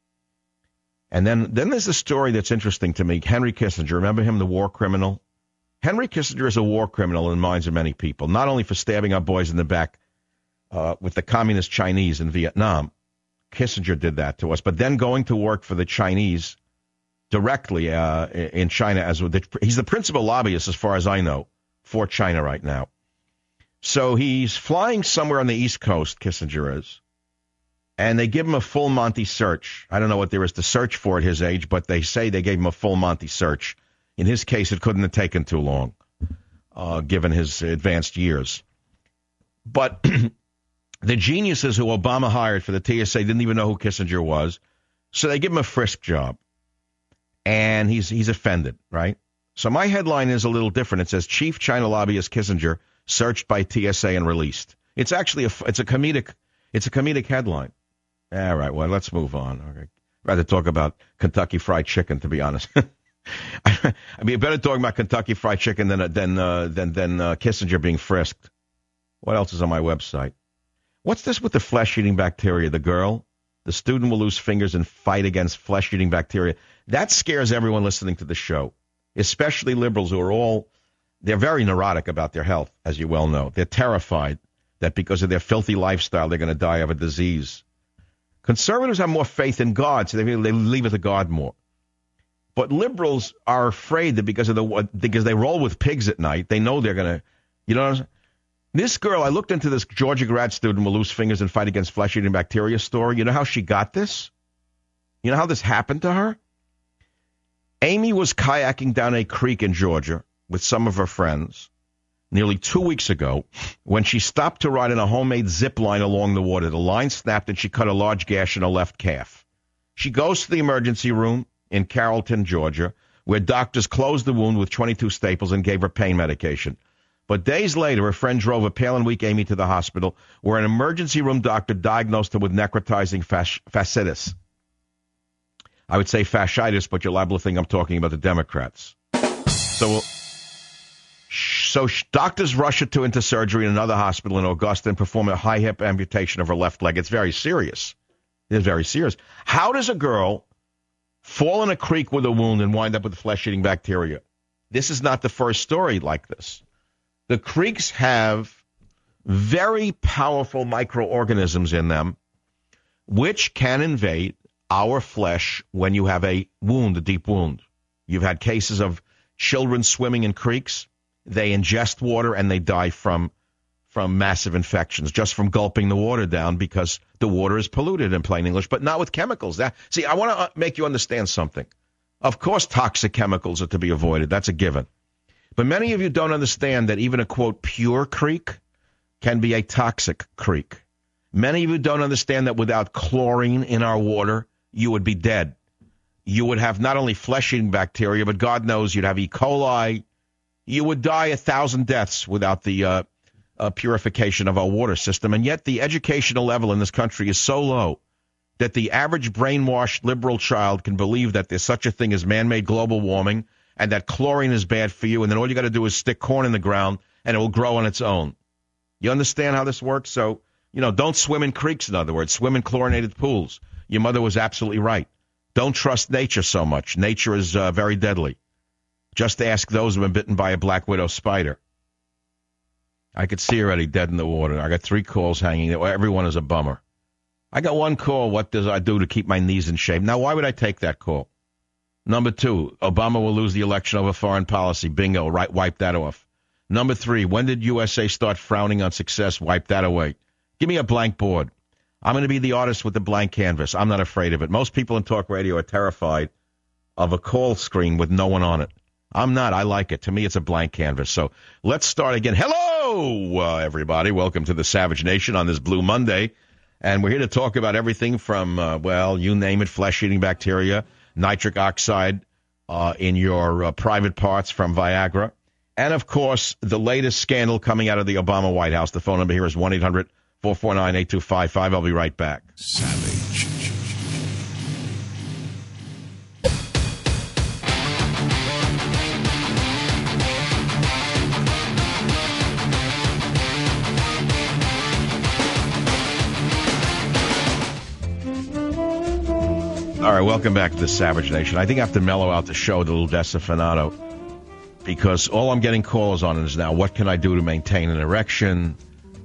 And then there's a story that's interesting to me. Henry Kissinger, remember him, the war criminal? Henry Kissinger is a war criminal in the minds of many people, not only for stabbing our boys in the back with the communist Chinese in Vietnam. Kissinger did that to us, but then going to work for the Chinese directly in China. He's the principal lobbyist, as far as I know, for China right now. So he's flying somewhere on the East Coast, Kissinger is, and they give him a full Monty search. I don't know what there is to search for at his age, but they say they gave him a full Monty search. In his case, it couldn't have taken too long, given his advanced years. But the geniuses who Obama hired for the TSA didn't even know who Kissinger was, so they give him a frisk job, and he's offended, right? So my headline is a little different. It says, Chief China Lobbyist Kissinger searched by TSA and released. It's actually it's a comedic headline. All right, well, let's move on. Okay. Rather talk about Kentucky Fried Chicken, to be honest. I mean, better talk about Kentucky Fried Chicken than Kissinger being frisked. What else is on my website? What's this with the flesh-eating bacteria? The student will lose fingers and fight against flesh-eating bacteria. That scares everyone listening to the show, especially liberals who are they're very neurotic about their health, as you well know. They're terrified that because of their filthy lifestyle, they're going to die of a disease. Conservatives have more faith in God, so they leave it to God more. But liberals are afraid that because they roll with pigs at night, they know they're going to, what I'm saying? This girl, I looked into this Georgia grad student will lose fingers and fight against flesh-eating bacteria story. You know how she got this? You know how this happened to her? Amy was kayaking down a creek in Georgia with some of her friends nearly 2 weeks ago when she stopped to ride in a homemade zip line along the water. The line snapped and she cut a large gash in her left calf. She goes to the emergency room in Carrollton, Georgia, where doctors closed the wound with 22 staples and gave her pain medication. But days later, her friend drove a pale and weak Amy to the hospital, where an emergency room doctor diagnosed her with necrotizing fasciitis. I would say fasciitis, but you're liable to think I'm talking about the Democrats. So doctors rush her into surgery in another hospital in Augusta and perform a high hip amputation of her left leg. It's very serious. It's very serious. How does a girl fall in a creek with a wound and wind up with flesh-eating bacteria? This is not the first story like this. The creeks have very powerful microorganisms in them which can invade our flesh when you have a wound, a deep wound. You've had cases of children swimming in creeks. They ingest water and they die from massive infections just from gulping the water down because the water is polluted, in plain English, but not with chemicals. See, I want to make you understand something. Of course, toxic chemicals are to be avoided. That's a given. But many of you don't understand that even a, quote, pure creek can be a toxic creek. Many of you don't understand that without chlorine in our water, you would be dead. You would have not only flesh-eating bacteria, but God knows you'd have E. coli. You would die 1,000 deaths without the purification of our water system. And yet the educational level in this country is so low that the average brainwashed liberal child can believe that there's such a thing as man-made global warming and that chlorine is bad for you, and then all you got to do is stick corn in the ground and it will grow on its own. You understand how this works? So, don't swim in creeks, in other words. Swim in chlorinated pools. Your mother was absolutely right. Don't trust nature so much. Nature is very deadly. Just ask those who have been bitten by a black widow spider. I could see her already dead in the water. I got 3 calls hanging. Everyone is a bummer. I got one call. What does I do to keep my knees in shape? Now, why would I take that call? Number 2, Obama will lose the election over foreign policy. Bingo, right? Wipe that off. Number 3, when did USA start frowning on success? Wipe that away. Give me a blank board. I'm going to be the artist with the blank canvas. I'm not afraid of it. Most people in talk radio are terrified of a call screen with no one on it. I'm not. I like it. To me, it's a blank canvas. So let's start again. Hello, everybody. Welcome to the Savage Nation on this Blue Monday. And we're here to talk about everything from, you name it, flesh-eating bacteria, nitric oxide in your private parts from Viagra, and, of course, the latest scandal coming out of the Obama White House. The phone number here is 1-800-449-8255. I'll be right back. Savage. All right, welcome back to the Savage Nation. I think I have to mellow out the show with a little Desafinado because all I'm getting calls on is now, what can I do to maintain an erection?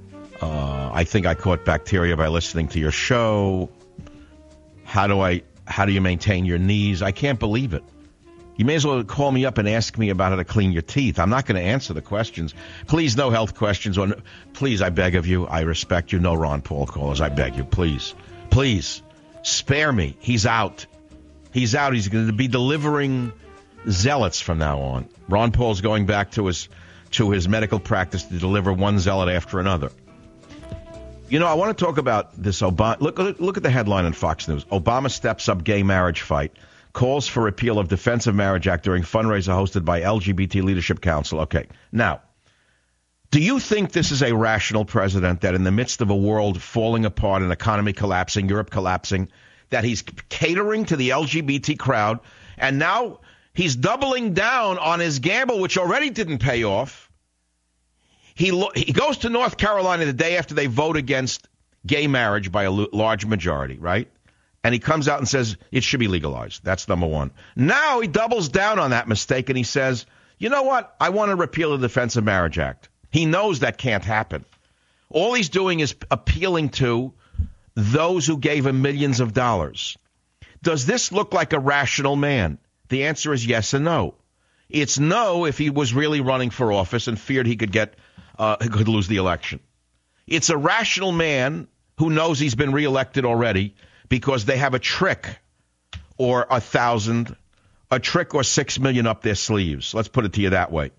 I think I caught bacteria by listening to your show. How do you maintain your knees? I can't believe it. You may as well call me up and ask me about how to clean your teeth. I'm not going to answer the questions. Please, no health questions. Please, I beg of you. I respect you. No Ron Paul callers. I beg you. Please. Please. Spare me. He's out. He's out. He's going to be delivering zealots from now on. Ron Paul's going back to his medical practice to deliver one zealot after another. You know, I want to talk about this Obama. Look at the headline on Fox News. Obama steps up gay marriage fight. Calls for repeal of Defense of Marriage Act during fundraiser hosted by LGBT Leadership Council. Okay. Now, do you think this is a rational president that in the midst of a world falling apart, an economy collapsing, Europe collapsing, that he's catering to the LGBT crowd, and now he's doubling down on his gamble, which already didn't pay off? He goes to North Carolina the day after they vote against gay marriage by a large majority, right? And he comes out and says it should be legalized. That's number one. Now he doubles down on that mistake and he says, you know what? I want to repeal the Defense of Marriage Act. He knows that can't happen. All he's doing is appealing to those who gave him millions of dollars. Does this look like a rational man? The answer is yes and no. It's no if he was really running for office and feared he could lose the election. It's a rational man who knows he's been reelected already because they have a trick or 1,000, a trick or 6 million up their sleeves. Let's put it to you that way.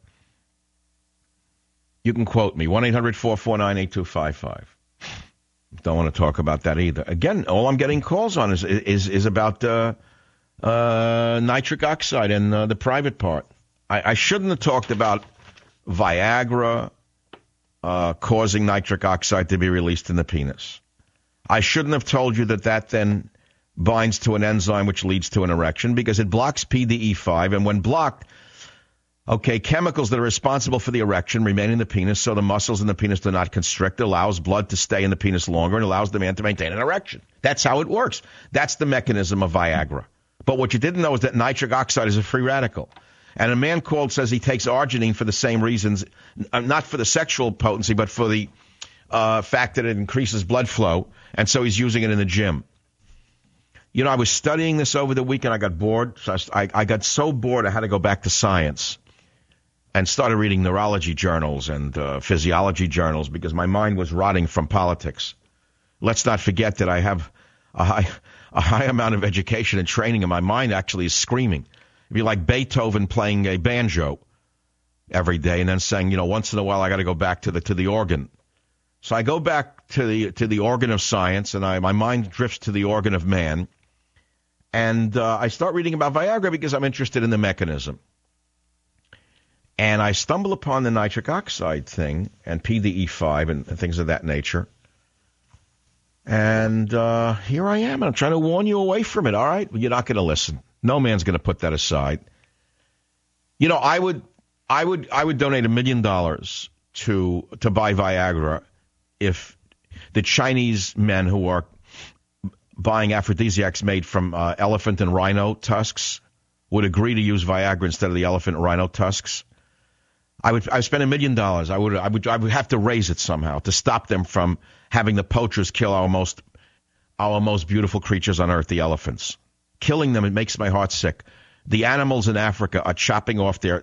You can quote me, 1-800-449-8255. Don't want to talk about that either. Again, all I'm getting calls on is about nitric oxide and the private part. I shouldn't have talked about Viagra causing nitric oxide to be released in the penis. I shouldn't have told you that then binds to an enzyme which leads to an erection because it blocks PDE5, and when blocked, chemicals that are responsible for the erection remain in the penis, so the muscles in the penis do not constrict. It allows blood to stay in the penis longer and allows the man to maintain an erection. That's how it works. That's the mechanism of Viagra. But what you didn't know is that nitric oxide is a free radical. And a man says he takes arginine for the same reasons, not for the sexual potency, but for the fact that it increases blood flow, and so he's using it in the gym. You know, I was studying this over the weekend. I got bored. So I got so bored I had to go back to science and started reading neurology journals and physiology journals because my mind was rotting from politics. Let's not forget that I have a high amount of education and training, and my mind actually is screaming. It'd be like Beethoven playing a banjo every day and then saying, once in a while I got to go back to the organ. So I go back to the organ of science, and my mind drifts to the organ of man. And I start reading about Viagra because I'm interested in the mechanism. And I stumble upon the nitric oxide thing and PDE5 and things of that nature. And here I am, and I'm trying to warn you away from it, all right? Well, you're not going to listen. No man's going to put that aside. I would donate $1 million to buy Viagra if the Chinese men who are buying aphrodisiacs made from elephant and rhino tusks would agree to use Viagra instead of the elephant and rhino tusks. I would spend $1 million. I would have to raise it somehow to stop them from having the poachers kill our most beautiful creatures on earth, the elephants. Killing them, it makes my heart sick. The animals in Africa are chopping off their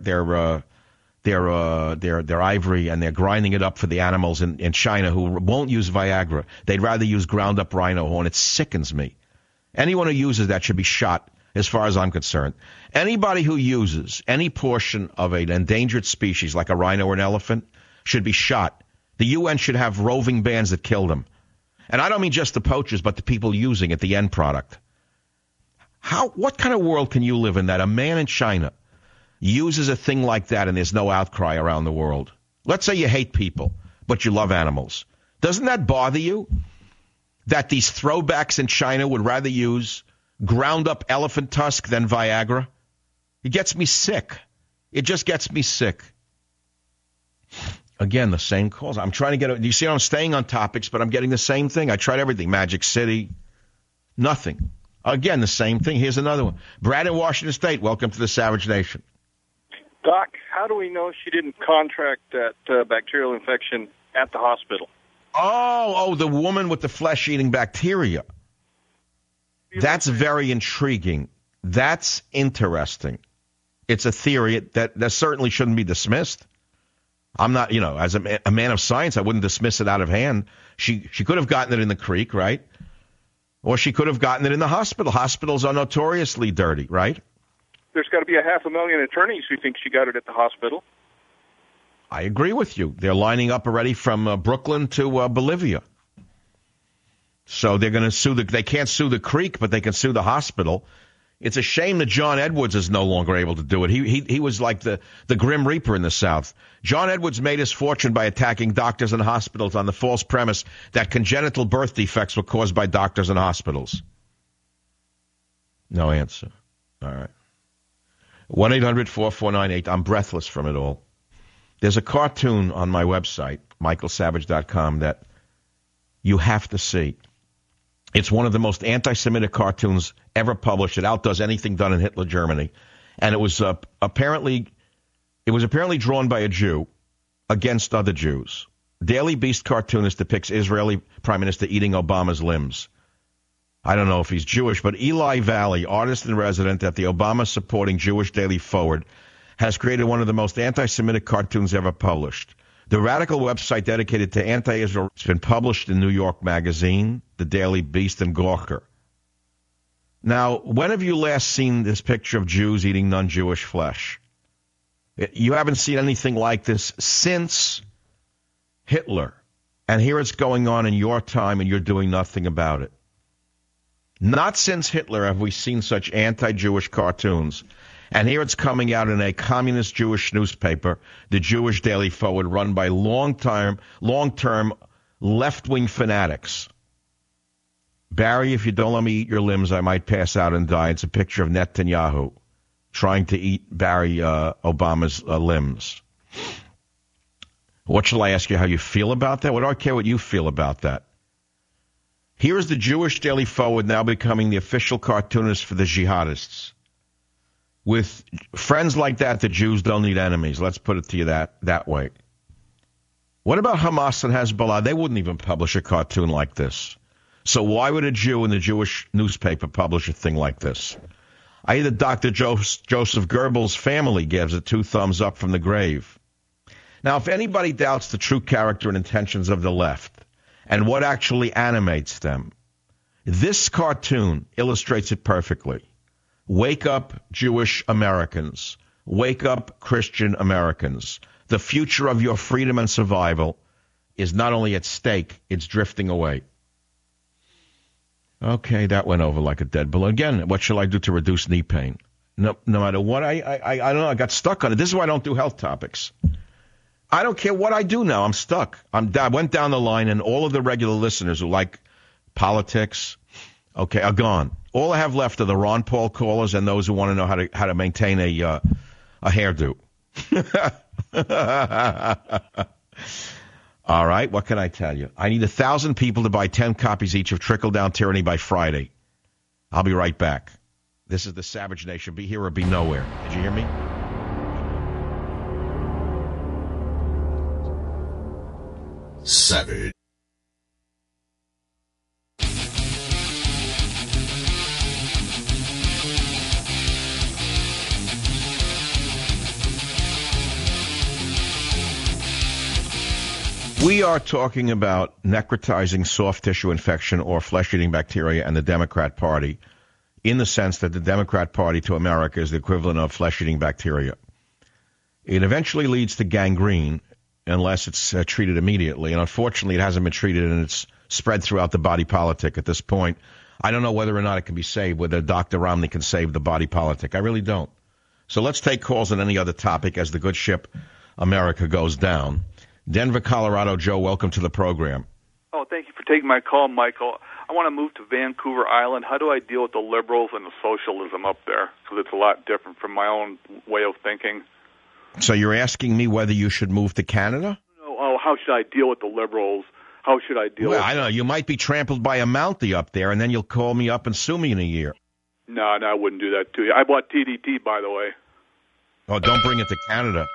ivory, and they're grinding it up for the animals in China who won't use Viagra. They'd rather use ground up rhino horn. It sickens me. Anyone who uses that should be shot, as far as I'm concerned. Anybody who uses any portion of an endangered species, like a rhino or an elephant, should be shot. The UN should have roving bands that kill them. And I don't mean just the poachers, but the people using it, the end product. What kind of world can you live in that a man in China uses a thing like that and there's no outcry around the world? Let's say you hate people, but you love animals. Doesn't that bother you? That these throwbacks in China would rather use ground up elephant tusk than Viagra? It gets me sick. It just gets me sick. Again, the same calls. I'm trying to get, you see, I'm staying on topics, but I'm getting the same thing. I tried everything. Magic City, nothing. Again, the same thing. Here's another one. Brad in Washington State, welcome to the Savage Nation. Doc, how do we know she didn't contract that bacterial infection at the hospital? Oh, the woman with the flesh-eating bacteria. That's very intriguing. That's interesting. It's a theory that certainly shouldn't be dismissed. I'm not, as a man of science, I wouldn't dismiss it out of hand. She could have gotten it in the creek, right? Or she could have gotten it in the hospital. Hospitals are notoriously dirty, right? There's got to be 500,000 attorneys who think she got it at the hospital. I agree with you. They're lining up already from Brooklyn to Bolivia. So they're going to sue they can't sue the creek, but they can sue the hospital. It's a shame that John Edwards is no longer able to do it. He was like the Grim Reaper in the South. John Edwards made his fortune by attacking doctors and hospitals on the false premise that congenital birth defects were caused by doctors and hospitals. No answer. All right. 1-800-4498. I'm breathless from it all. There's a cartoon on my website, michaelsavage.com, that you have to see. It's one of the most anti-Semitic cartoons ever published. It outdoes anything done in Hitler Germany. And it was apparently drawn by a Jew against other Jews. Daily Beast cartoonist depicts Israeli Prime Minister eating Obama's limbs. I don't know if he's Jewish, but Eli Valley, artist in resident at the Obama-supporting Jewish Daily Forward, has created one of the most anti-Semitic cartoons ever published. The radical website dedicated to anti-Israel has been published in New York Magazine, the Daily Beast, and Gawker. Now, when have you last seen this picture of Jews eating non-Jewish flesh? You haven't seen anything like this since Hitler. And here it's going on in your time, and you're doing nothing about it. Not since Hitler have we seen such anti-Jewish cartoons. And here it's coming out in a communist Jewish newspaper, the Jewish Daily Forward, run by long-term left-wing fanatics. Barry, if you don't let me eat your limbs, I might pass out and die. It's a picture of Netanyahu trying to eat Barry Obama's limbs. What shall I ask you how you feel about that? What do I care what you feel about that? Here is the Jewish Daily Forward now becoming the official cartoonist for the jihadists. With friends like that, the Jews don't need enemies. Let's put it to you that way. What about Hamas and Hezbollah? They wouldn't even publish a cartoon like this. So why would a Jew in the Jewish newspaper publish a thing like this? I hear that Dr. Joseph Goebbels' family gives it 2 thumbs up from the grave. Now, if anybody doubts the true character and intentions of the left and what actually animates them, this cartoon illustrates it perfectly. Wake up, Jewish Americans. Wake up, Christian Americans. The future of your freedom and survival is not only at stake, it's drifting away. Okay, that went over like a dead balloon. Again, what shall I do to reduce knee pain? No matter what, I don't know, I got stuck on it. This is why I don't do health topics. I don't care what I do now. I'm stuck. I went down the line, and all of the regular listeners who like politics, okay, are gone. All I have left are the Ron Paul callers and those who want to know how to maintain a hairdo. All right, what can I tell you? I need 1,000 people to buy 10 copies each of Trickle Down Tyranny by Friday. I'll be right back. This is the Savage Nation. Be here or be nowhere. Did you hear me? Savage. We are talking about necrotizing soft tissue infection or flesh-eating bacteria and the Democrat Party, in the sense that the Democrat Party to America is the equivalent of flesh-eating bacteria. It eventually leads to gangrene unless it's treated immediately, and unfortunately it hasn't been treated, and it's spread throughout the body politic at this point. I don't know whether or not it can be saved, whether Dr. Romney can save the body politic. I really don't. So let's take calls on any other topic as the good ship America goes down. Denver, Colorado. Joe, welcome to the program. Oh, thank you for taking my call, Michael. I want to move to Vancouver Island. How do I deal with the liberals and the socialism up there? Because it's a lot different from my own way of thinking. So you're asking me whether you should move to Canada? Oh, how should I deal with the liberals? How should I deal with I don't know. You might be trampled by a Mountie up there, and then you'll call me up and sue me in a year. No, I wouldn't do that to you. I bought TDT, by the way. Oh, don't bring it to Canada.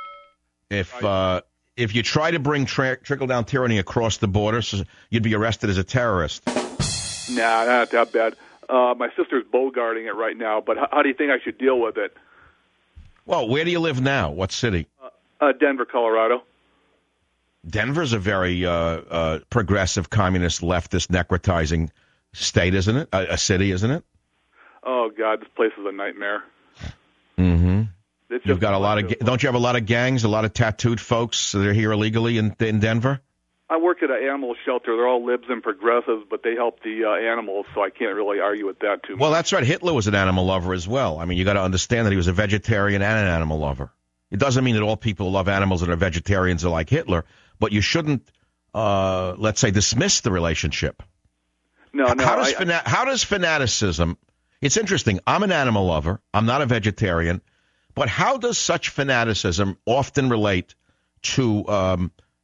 If you try to bring trickle-down tyranny across the border, you'd be arrested as a terrorist. Nah, not that bad. My sister's bogarting it right now, but how do you think I should deal with it? Well, where do you live now? What city? Denver, Colorado. Denver's a very progressive, communist, leftist, necrotizing state, isn't it? A city, isn't it? Oh, God, this place is a nightmare. Mm-hmm. You've got a lot of. Don't you have a lot of gangs, a lot of tattooed folks that are here illegally in Denver? I work at an animal shelter. They're all libs and progressives, but they help the animals, so I can't really argue with that too much. Well, that's right. Hitler was an animal lover as well. I mean, you got to understand that he was a vegetarian and an animal lover. It doesn't mean that all people who love animals and are vegetarians are like Hitler, but you shouldn't, let's say, dismiss the relationship. No. How does fanaticism? It's interesting. I'm an animal lover. I'm not a vegetarian. But how does such fanaticism often relate to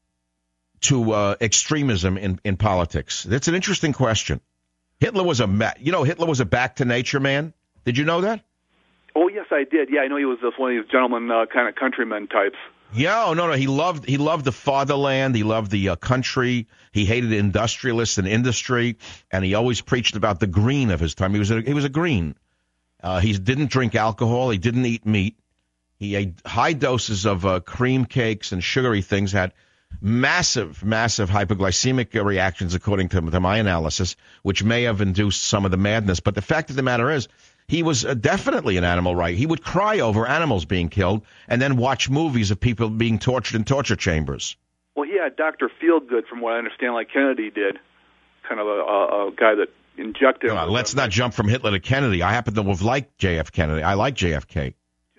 extremism in politics? That's an interesting question. Hitler was Hitler was a back to nature man. Did you know that? Oh yes, I did. Yeah, I know he was just one of these gentleman kind of countryman types. Yeah, no. He loved the fatherland. He loved the country. He hated industrialists and industry, and he always preached about the green of his time. He was a green. He didn't drink alcohol. He didn't eat meat. He ate high doses of cream cakes and sugary things, had massive hypoglycemic reactions, according to my analysis, which may have induced some of the madness. But the fact of the matter is, he was definitely an animal right. He would cry over animals being killed and then watch movies of people being tortured in torture chambers. Well, he had Dr. Feelgood, from what I understand, like Kennedy did, kind of a guy that injected. Let's not jump from Hitler to Kennedy. I happen to have liked J.F. Kennedy. I like JFK.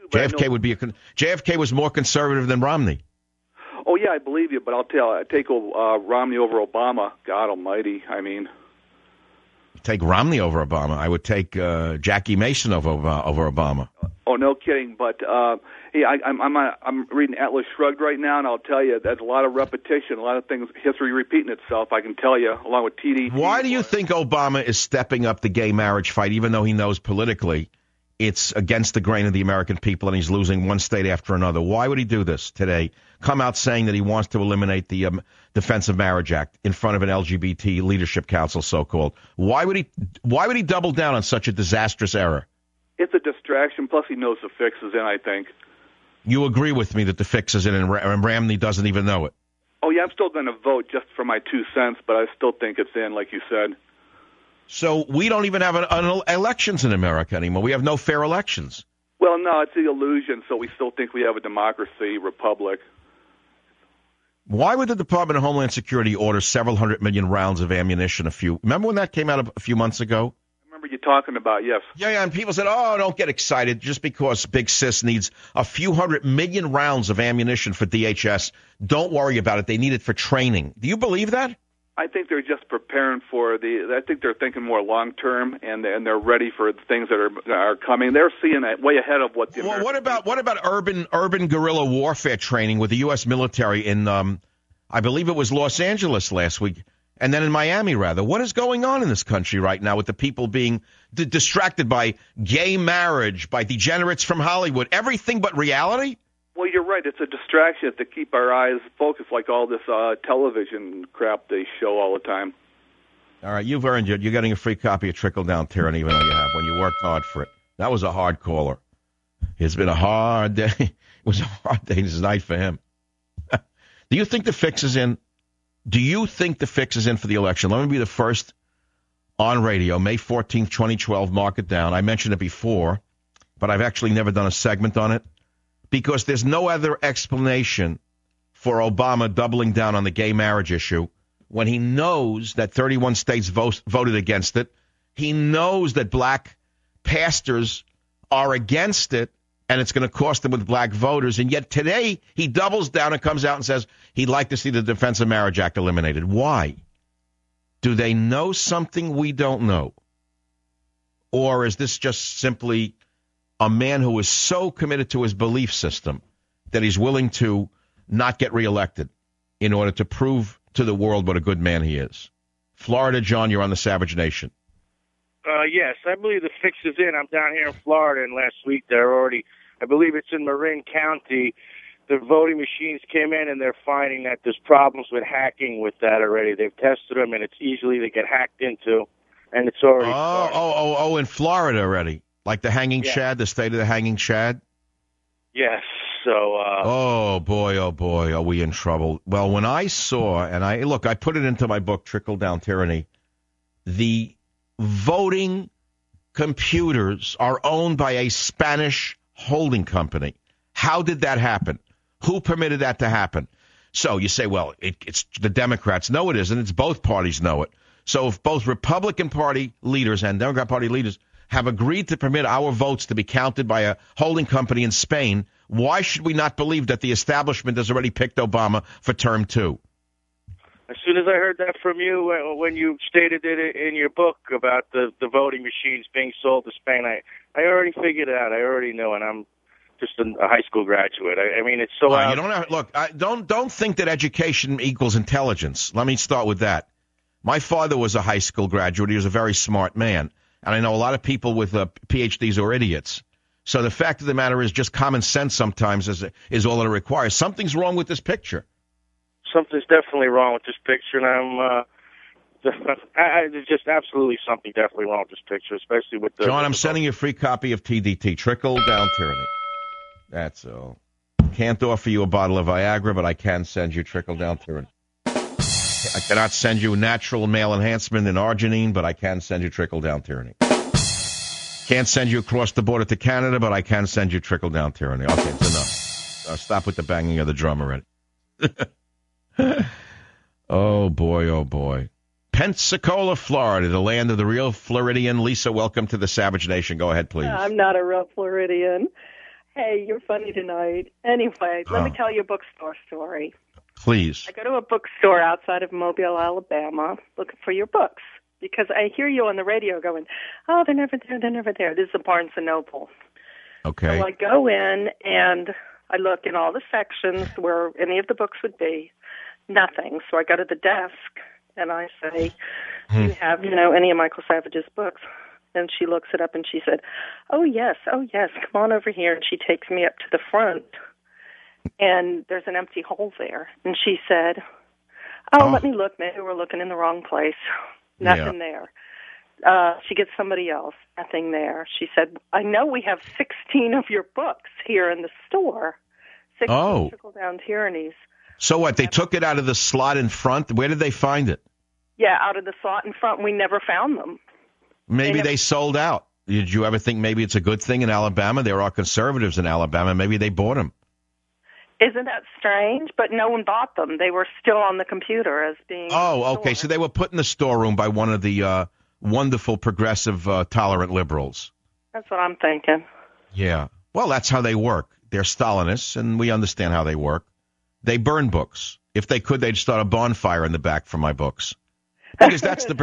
JFK was more conservative than Romney. Oh yeah, I believe you, but I'll tell you, I take Romney over Obama. God Almighty, I mean. Take Romney over Obama. I would take Jackie Mason over Obama. Oh, no kidding. But hey, I'm reading Atlas Shrugged right now, and I'll tell you, there's a lot of repetition, a lot of things, history repeating itself. I can tell you, along with TD. Why do you think Obama is stepping up the gay marriage fight, even though he knows politically it's against the grain of the American people and he's losing one state after another? Why would he do this today? Come out saying that he wants to eliminate the Defense of Marriage Act in front of an LGBT leadership council, so-called. Why would he double down on such a disastrous error? It's a distraction. Plus, he knows the fix is in, I think. You agree with me that the fix is in, and Romney doesn't even know it? Oh, yeah, I'm still going to vote just for my 2 cents, but I still think it's in, like you said. So we don't even have elections in America anymore. We have no fair elections. Well, no, it's the illusion, so we still think we have a democracy, republic. Why would the Department of Homeland Security order several 100 million rounds of ammunition remember when that came out a few months ago? I remember you talking about, yes. Yeah, and people said, oh, don't get excited just because Big Sis needs a few 100 million rounds of ammunition for DHS. Don't worry about it. They need it for training. Do you believe that? I think they're just preparing I think they're thinking more long term, and they're ready for the things that are coming. They're seeing it way ahead of what the Well, what about urban guerrilla warfare training with the U.S. military in, I believe it was Los Angeles last week, and then in Miami, rather? What is going on in this country right now with the people being distracted by gay marriage, by degenerates from Hollywood, everything but reality? Well, you're right. It's a distraction to keep our eyes focused, like all this television crap they show all the time. All right, you've earned it. You're getting a free copy of Trickle Down Tyranny, even though you have one. You worked hard for it. That was a hard caller. It's been a hard day. It was a hard day tonight for him. Do you think the fix is in? Do you think the fix is in for the election? Let me be the first on radio, May 14th, 2012, mark it down. I mentioned it before, but I've actually never done a segment on it because there's no other explanation for Obama doubling down on the gay marriage issue when he knows that 31 states voted against it. He knows that black pastors are against it, and it's going to cost them with black voters. And yet today he doubles down and comes out and says he'd like to see the Defense of Marriage Act eliminated. Why? Do they know something we don't know? Or is this just simply a man who is so committed to his belief system that he's willing to not get reelected in order to prove to the world what a good man he is? Florida, John, you're on the Savage Nation. Yes, I believe the fix is in. I'm down here in Florida, and last week they're already, I believe it's in Marin County, the voting machines came in, and they're finding that there's problems with hacking with that already. They've tested them, and it's easily to get hacked into, and it's already in Florida already. Like the Hanging Chad, the state of the Hanging Chad? Yes. So. Oh, boy, are we in trouble. Well, when I saw, and I put it into my book, Trickle Down Tyranny, the voting computers are owned by a Spanish holding company. How did that happen? Who permitted that to happen? So you say, well, it's the Democrats. No, it isn't. It's both parties know it. So if both Republican Party leaders and Democrat Party leaders have agreed to permit our votes to be counted by a holding company in Spain, why should we not believe that the establishment has already picked Obama for term 2? As soon as I heard that from you, when you stated it in your book about the voting machines being sold to Spain, I already figured it out. I already know, and I'm just a high school graduate. I mean, it's so. You don't have, look. Don't think that education equals intelligence. Let me start with that. My father was a high school graduate. He was a very smart man, and I know a lot of people with PhDs are idiots. So the fact of the matter is, just common sense sometimes is all it requires. Something's wrong with this picture. Something's definitely wrong with this picture, and there's just absolutely something definitely wrong with this picture, especially with the... John, I'm sending you a free copy of TDT, Trickle Down Tyranny. That's all. Can't offer you a bottle of Viagra, but I can send you Trickle Down Tyranny. I cannot send you natural male enhancement in arginine, but I can send you Trickle Down Tyranny. Can't send you across the border to Canada, but I can send you Trickle Down Tyranny. Okay, it's enough. Stop with the banging of the drum already. Oh, boy. Pensacola, Florida, the land of the real Floridian. Lisa, welcome to the Savage Nation. Go ahead, please. I'm not a real Floridian. Hey, you're funny tonight. Anyway, let me tell you a bookstore story. Please. I go to a bookstore outside of Mobile, Alabama, looking for your books, because I hear you on the radio going, oh, they're never there. This is a Barnes & Noble. Okay. So I go in, and I look in all the sections where any of the books would be. Nothing. So I go to the desk, and I say, do you have, any of Michael Savage's books? And she looks it up, and she said, oh, yes, come on over here. And she takes me up to the front, and there's an empty hole there. And she said, let me look. Maybe we're looking in the wrong place. Nothing there. She gets somebody else. Nothing there. She said, I know we have 16 of your books here in the store. 16 Trickle Down Tyrannies. So what? They took it out of the slot in front? Where did they find it? Yeah, out of the slot in front. We never found them. Maybe they sold out. Did you ever think maybe it's a good thing in Alabama? There are conservatives in Alabama. Maybe they bought them. Isn't that strange? But no one bought them. They were still on the computer as being... Oh, okay. So they were put in the storeroom by one of the wonderful, progressive, tolerant liberals. That's what I'm thinking. Yeah. Well, that's how they work. They're Stalinists, and we understand how they work. They burn books. If they could, they'd start a bonfire in the back for my books. Because that's the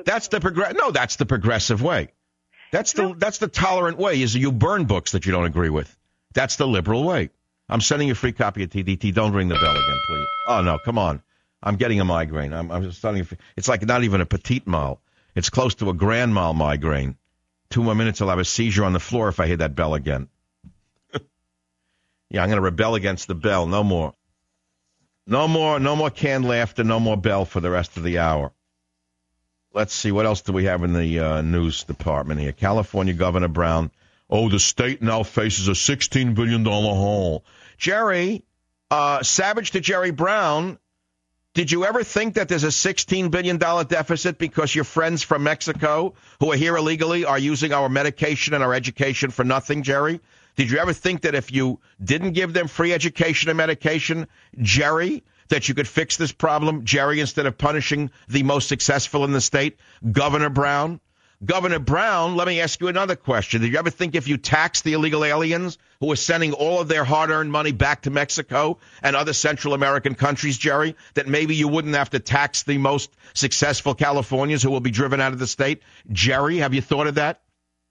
progressive way. That's the tolerant way. Is you burn books that you don't agree with. That's the liberal way. I'm sending you a free copy of TDT. Don't ring the bell again, please. Oh no, come on. I'm getting a migraine. I'm just starting. It's like not even a petite mal. It's close to a grand mal migraine. 2 more minutes, I'll have a seizure on the floor if I hear that bell again. Yeah, I'm going to rebel against the bell. No more. No more canned laughter, no more bell for the rest of the hour. Let's see, what else do we have in the news department here? California Governor Brown. Oh, the state now faces a $16 billion hole. Jerry, Savage to Jerry Brown, Did you ever think that there's a $16 billion deficit because your friends from Mexico who are here illegally are using our medication and our education for nothing, Jerry? Did you ever think that if you didn't give them free education and medication, Jerry, that you could fix this problem, Jerry, instead of punishing the most successful in the state, Governor Brown? Governor Brown, let me ask you another question. Did you ever think if you taxed the illegal aliens who are sending all of their hard-earned money back to Mexico and other Central American countries, Jerry, that maybe you wouldn't have to tax the most successful Californians who will be driven out of the state? Jerry, have you thought of that?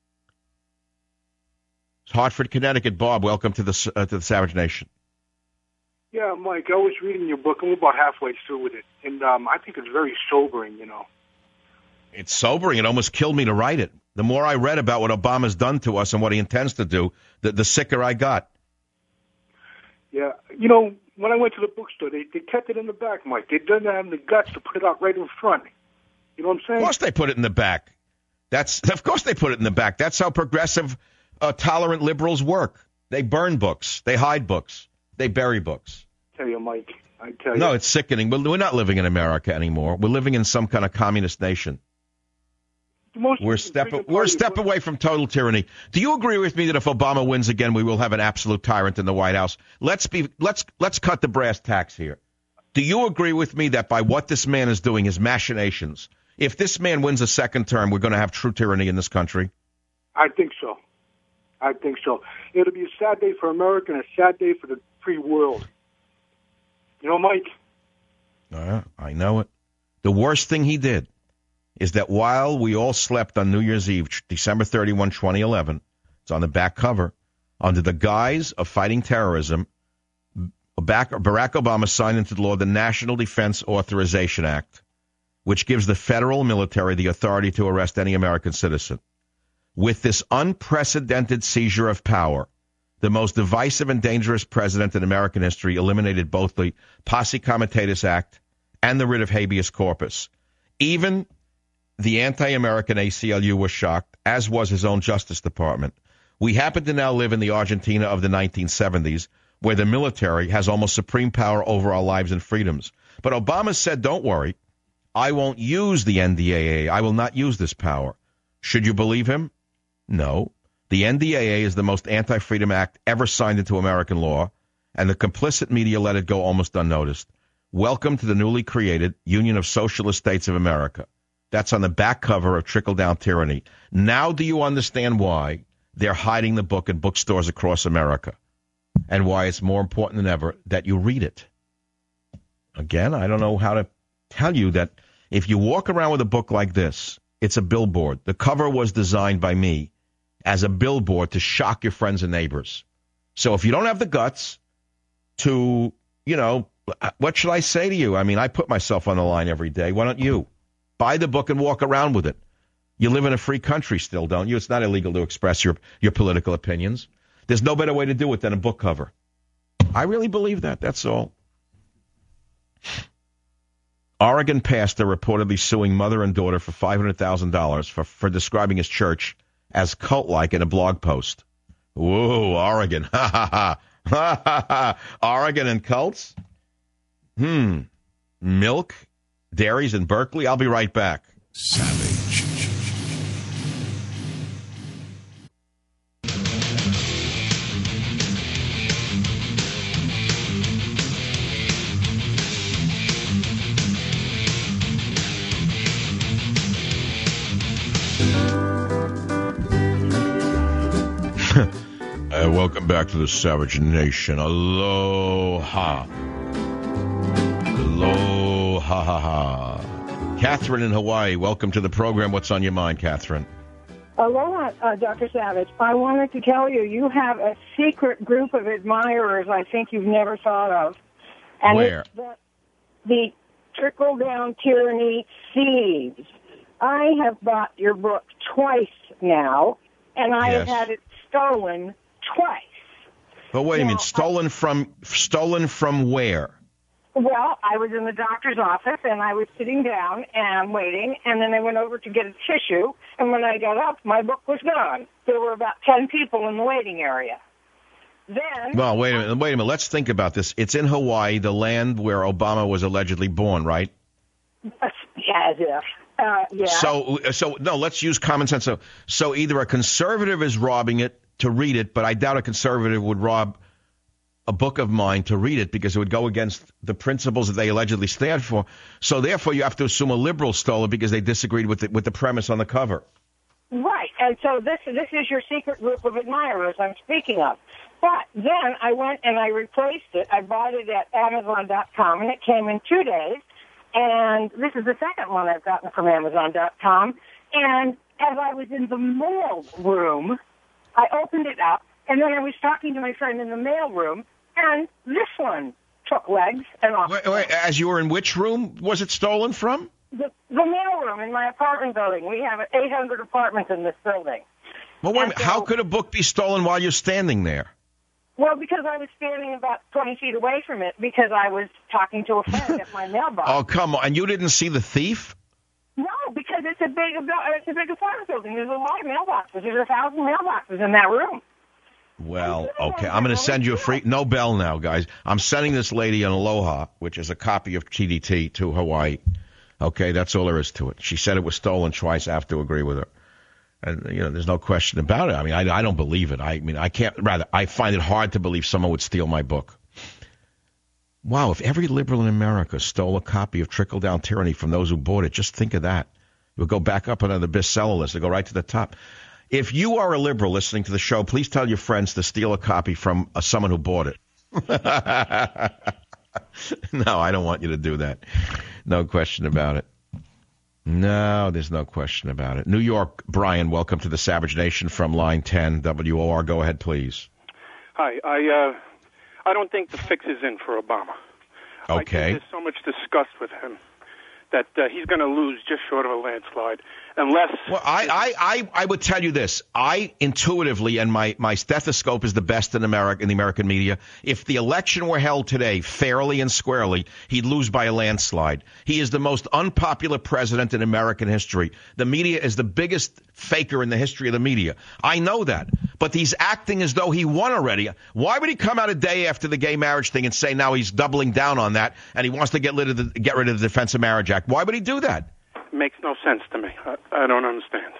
It's Hartford, Connecticut. Bob, welcome to the Savage Nation. Yeah, Mike, I was reading your book. I'm about halfway through with it, and I think it's very sobering, you know. It's sobering. It almost killed me to write it. The more I read about what Obama's done to us and what he intends to do, the sicker I got. Yeah. You know, when I went to the bookstore, they kept it in the back, Mike. They didn't have the guts to put it out right in front. You know what I'm saying? Of course they put it in the back. Of course they put it in the back. That's how progressive, tolerant liberals work. They burn books. They hide books. They bury books. I tell you, Mike. I tell you. No, it's sickening. We're not living in America anymore. We're living in some kind of communist nation. We're a step away from total tyranny. Do you agree with me that if Obama wins again, we will have an absolute tyrant in the White House? Let's cut the brass tacks here. Do you agree with me that by what this man is doing, his machinations, if this man wins a second term, we're going to have true tyranny in this country? I think so. It'll be a sad day for America and a sad day for the free world. You know, Mike? I know it. The worst thing he did is that while we all slept on New Year's Eve, December 31, 2011, it's on the back cover, under the guise of fighting terrorism, Barack Obama signed into law the National Defense Authorization Act, which gives the federal military the authority to arrest any American citizen. With this unprecedented seizure of power, the most divisive and dangerous president in American history eliminated both the Posse Comitatus Act and the writ of habeas corpus. Even the anti-American ACLU was shocked, as was his own Justice Department. We happen to now live in the Argentina of the 1970s, where the military has almost supreme power over our lives and freedoms. But Obama said, don't worry, I won't use the NDAA. I will not use this power. Should you believe him? No. The NDAA is the most anti-freedom act ever signed into American law, and the complicit media let it go almost unnoticed. Welcome to the newly created Union of Socialist States of America. That's on the back cover of Trickle-Down Tyranny. Now do you understand why they're hiding the book in bookstores across America and why it's more important than ever that you read it? Again, I don't know how to tell you that if you walk around with a book like this, it's a billboard. The cover was designed by me as a billboard to shock your friends and neighbors. So if you don't have the guts to, what should I say to you? I mean, I put myself on the line every day. Why don't you? Buy the book and walk around with it. You live in a free country still, don't you? It's not illegal to express your political opinions. There's no better way to do it than a book cover. I really believe that. That's all. Oregon pastor reportedly suing mother and daughter for $500,000 for describing his church as cult-like in a blog post. Whoa, Oregon. Ha, ha, ha. Ha, ha, ha. Oregon and cults? Milk? Dairies in Berkeley? I'll be right back. Savage. Welcome back to the Savage Nation. Aloha. Aloha, ha, ha. Catherine in Hawaii, welcome to the program. What's on your mind, Catherine? Aloha, Dr. Savage. I wanted to tell you, you have a secret group of admirers I think you've never thought of. And where? It's the Trickle-Down Tyranny Seeds. I have bought your book twice now, and I have had it stolen twice. But wait a minute, stolen from where? Well, I was in the doctor's office, and I was sitting down and waiting, and then I went over to get a tissue, and when I got up, my book was gone. There were about 10 people in the waiting area. then... Well, wait a minute. Let's think about this. It's in Hawaii, the land where Obama was allegedly born, right? As if. Yeah. So no, let's use common sense. So either a conservative is robbing it to read it, but I doubt a conservative would rob a book of mine to read it because it would go against the principles that they allegedly stand for. So therefore, you have to assume a liberal stole it because they disagreed with the premise on the cover. Right, and so this is your secret group of admirers I'm speaking of. But then I went and I replaced it. I bought it at Amazon.com, and it came in 2 days. And this is the second one I've gotten from Amazon.com. And as I was in the mail room, I opened it up, and then I was talking to my friend in the mail room, and this one took legs and off. Wait, as you were in which room was it stolen from? The mail room in my apartment building. We have 800 apartments in this building. Well, wait a minute. How could a book be stolen while you're standing there? Well, because I was standing about 20 feet away from it because I was talking to a friend at my mailbox. Oh, come on. And you didn't see the thief? No, because it's a big apartment building. There's a lot of mailboxes. There's 1,000 mailboxes in that room. Well, okay. I'm going to send you a free... No bell now, guys. I'm sending this lady an Aloha, which is a copy of TDT, to Hawaii. Okay, that's all there is to it. She said it was stolen twice. I have to agree with her. And, there's no question about it. I mean, I don't believe it. I find it hard to believe someone would steal my book. Wow, if every liberal in America stole a copy of Trickle Down Tyranny from those who bought it, just think of that. It would go back up on the bestseller list. It would go right to the top. If you are a liberal listening to the show, please tell your friends to steal a copy from someone who bought it. No, I don't want you to do that. No question about it. No, there's no question about it. New York, Brian, welcome to the Savage Nation from Line 10, WOR. Go ahead, please. Hi. I don't think the fix is in for Obama. Okay. I think there's so much disgust with him that he's going to lose just short of a landslide. Unless... Well, I would tell you this. I intuitively, and my stethoscope is the best in America, in the American media, if the election were held today fairly and squarely, he'd lose by a landslide. He is the most unpopular president in American history. The media is the biggest faker in the history of the media. I know that. But he's acting as though he won already. Why would he come out a day after the gay marriage thing and say now he's doubling down on that and he wants to get rid of the Defense of Marriage Act? Why would he do that? Makes no sense to me. I don't understand.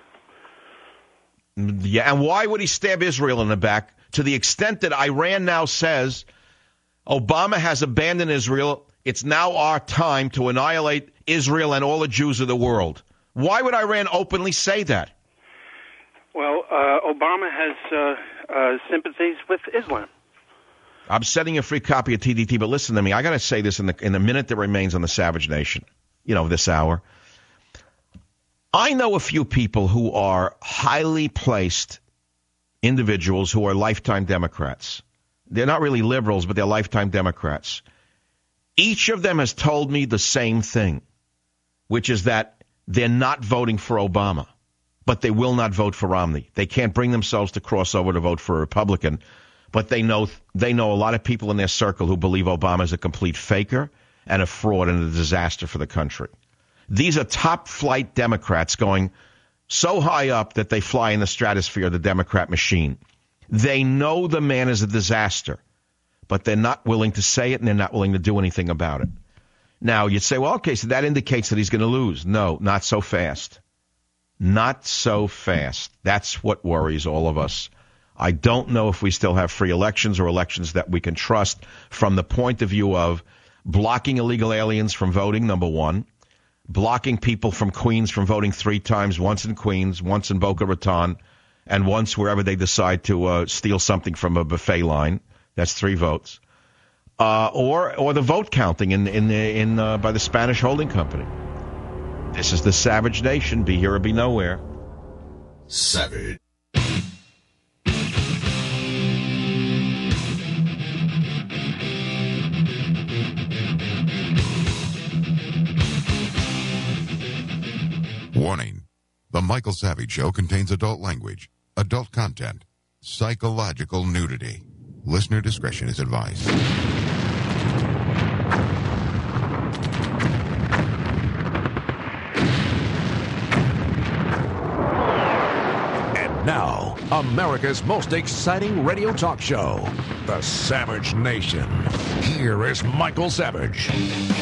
Yeah, and why would he stab Israel in the back to the extent that Iran now says Obama has abandoned Israel? It's now our time to annihilate Israel and all the Jews of the world. Why would Iran openly say that? Well, Obama has sympathies with Islam. I'm sending you a free copy of TDT, but listen to me. I got to say this in the minute that remains on the Savage Nation, this hour. I know a few people who are highly placed individuals who are lifetime Democrats. They're not really liberals, but they're lifetime Democrats. Each of them has told me the same thing, which is that they're not voting for Obama, but they will not vote for Romney. They can't bring themselves to cross over to vote for a Republican, but they know a lot of people in their circle who believe Obama is a complete faker and a fraud and a disaster for the country. These are top-flight Democrats going so high up that they fly in the stratosphere of the Democrat machine. They know the man is a disaster, but they're not willing to say it and they're not willing to do anything about it. Now, you'd say, well, okay, so that indicates that he's going to lose. No, not so fast. Not so fast. That's what worries all of us. I don't know if we still have free elections or elections that we can trust from the point of view of blocking illegal aliens from voting, number one. Blocking people from Queens from voting 3 times, once in Queens, once in Boca Raton, and once wherever they decide to steal something from a buffet line. That's 3 votes. Or the vote counting by the Spanish holding company. This is the Savage Nation. Be here or be nowhere. Savage. Warning. The Michael Savage Show contains adult language, adult content, psychological nudity. Listener discretion is advised. And now, America's most exciting radio talk show, The Savage Nation. Here is Michael Savage.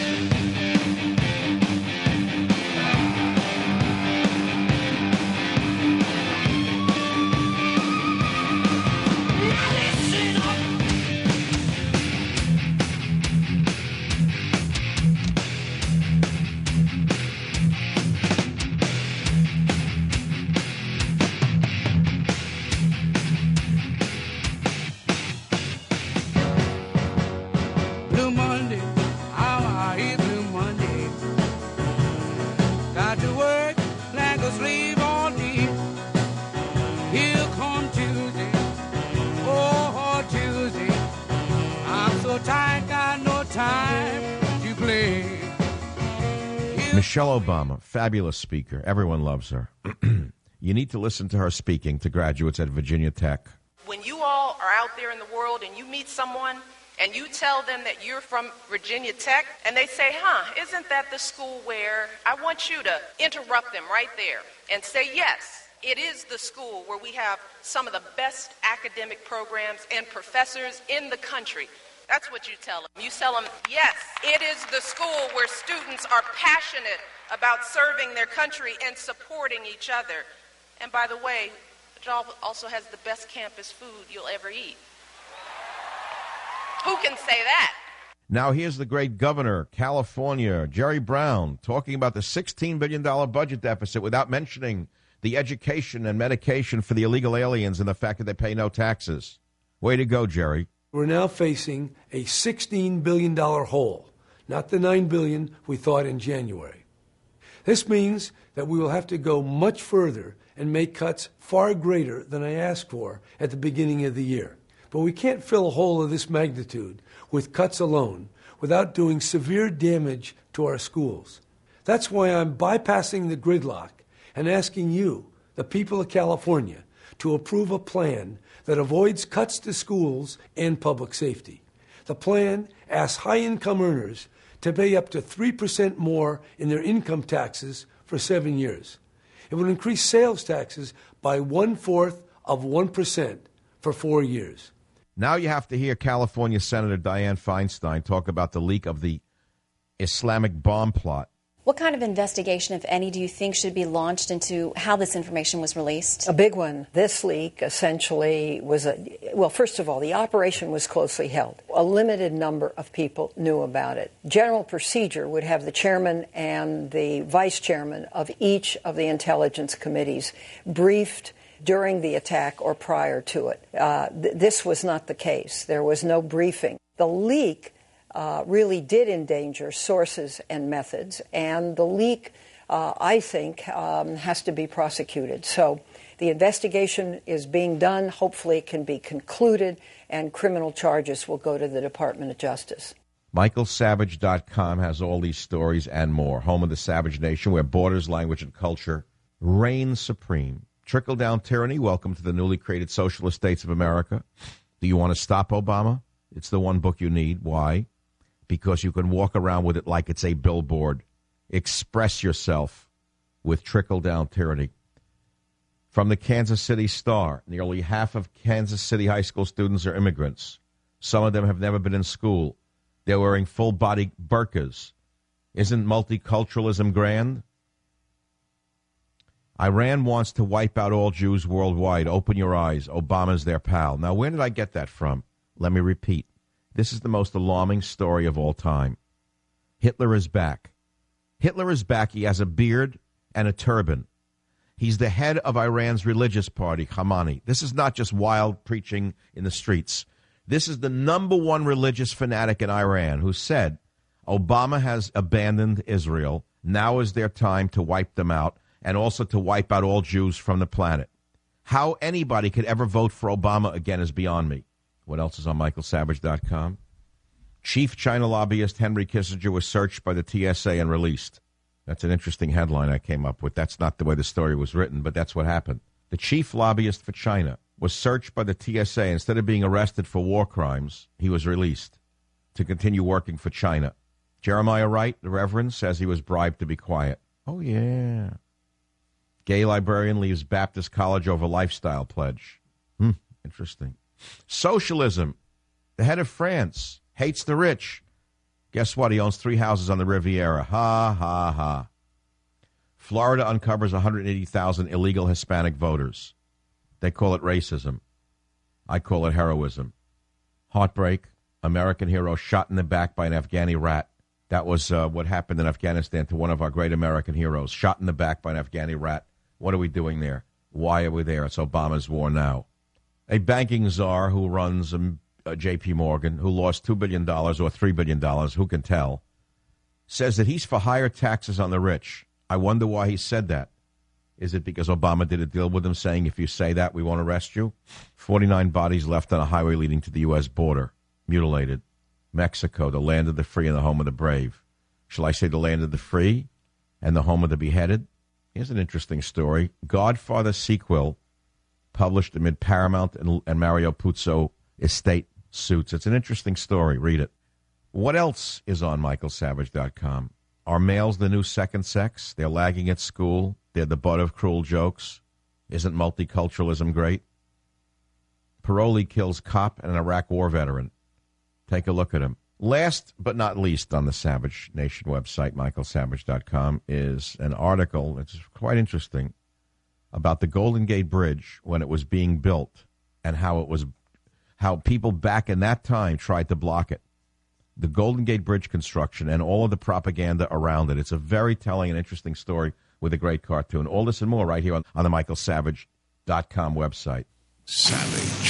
Michelle Obama, fabulous speaker. Everyone loves her. You need to listen to her speaking to graduates at Virginia Tech. When you all are out there in the world and you meet someone and you tell them that you're from Virginia Tech and they say, isn't that the school where, I want you to interrupt them right there and say, yes, it is the school where we have some of the best academic programs and professors in the country. That's what you tell them. You tell them, yes, it is the school where students are passionate about serving their country and supporting each other. And by the way, it also has the best campus food you'll ever eat. Who can say that? Now here's the great governor, California, Jerry Brown, talking about the $16 billion budget deficit without mentioning the education and medication for the illegal aliens and the fact that they pay no taxes. Way to go, Jerry. We're now facing a $16 billion hole, not the $9 billion we thought in January. This means that we will have to go much further and make cuts far greater than I asked for at the beginning of the year. But we can't fill a hole of this magnitude with cuts alone without doing severe damage to our schools. That's why I'm bypassing the gridlock and asking you, the people of California, to approve a plan that avoids cuts to schools and public safety. The plan asks high-income earners to pay up to 3% more in their income taxes for 7 years. It would increase sales taxes by 1/4% for 4 years. Now you have to hear California Senator Dianne Feinstein talk about the leak of the Islamic bomb plot. What kind of investigation, if any, do you think should be launched into how this information was released? A big one. This leak essentially was first of all, the operation was closely held. A limited number of people knew about it. General procedure would have the chairman and the vice chairman of each of the intelligence committees briefed during the attack or prior to it. This was not the case. There was no briefing. The leak really did endanger sources and methods, and the leak, I think, has to be prosecuted. So the investigation is being done. Hopefully it can be concluded, and criminal charges will go to the Department of Justice. MichaelSavage.com has all these stories and more. Home of the Savage Nation, where borders, language, and culture reign supreme. Trickle-down tyranny, welcome to the newly created socialist states of America. Do you want to stop Obama? It's the one book you need. Why? Because you can walk around with it like it's a billboard. Express yourself with trickle-down tyranny. From the Kansas City Star, nearly half of Kansas City high school students are immigrants. Some of them have never been in school. They're wearing full-body burqas. Isn't multiculturalism grand? Iran wants to wipe out all Jews worldwide. Open your eyes. Obama's their pal. Now, where did I get that from? Let me repeat. This is the most alarming story of all time. Hitler is back. Hitler is back. He has a beard and a turban. He's the head of Iran's religious party, Khamenei. This is not just wild preaching in the streets. This is the number one religious fanatic in Iran who said, Obama has abandoned Israel. Now is their time to wipe them out and also to wipe out all Jews from the planet. How anybody could ever vote for Obama again is beyond me. What else is on MichaelSavage.com? Chief China lobbyist Henry Kissinger was searched by the TSA and released. That's an interesting headline I came up with. That's not the way the story was written, but that's what happened. The chief lobbyist for China was searched by the TSA. Instead of being arrested for war crimes, he was released to continue working for China. Jeremiah Wright, the Reverend, says he was bribed to be quiet. Oh, yeah. Gay librarian leaves Baptist college over lifestyle pledge. Interesting. Socialism. The head of France hates the rich. Guess what? He owns 3 houses on the Riviera. Ha, ha, ha. Florida uncovers 180,000 illegal Hispanic voters. They call it racism. I call it heroism. Heartbreak. American hero shot in the back by an Afghani rat. That was what happened in Afghanistan to one of our great American heroes. Shot in the back by an Afghani rat. What are we doing there? Why are we there? It's Obama's war now. A banking czar who runs J.P. Morgan, who lost $2 billion or $3 billion, who can tell, says that he's for higher taxes on the rich. I wonder why he said that. Is it because Obama did a deal with him saying, if you say that, we won't arrest you? 49 bodies left on a highway leading to the U.S. border, mutilated. Mexico, the land of the free and the home of the brave. Shall I say the land of the free and the home of the beheaded? Here's an interesting story. Godfather sequel published amid Paramount and Mario Puzo estate suits. It's an interesting story. Read it. What else is on michaelsavage.com? Are males the new second sex? They're lagging at school. They're the butt of cruel jokes. Isn't multiculturalism great? Parolee kills cop and an Iraq war veteran. Take a look at him. Last but not least on the Savage Nation website, michaelsavage.com, is an article, it's quite interesting, about the Golden Gate Bridge when it was being built and how people back in that time tried to block it. The Golden Gate Bridge construction and all of the propaganda around it. It's a very telling and interesting story with a great cartoon. All this and more right here on the michaelsavage.com website. Savage.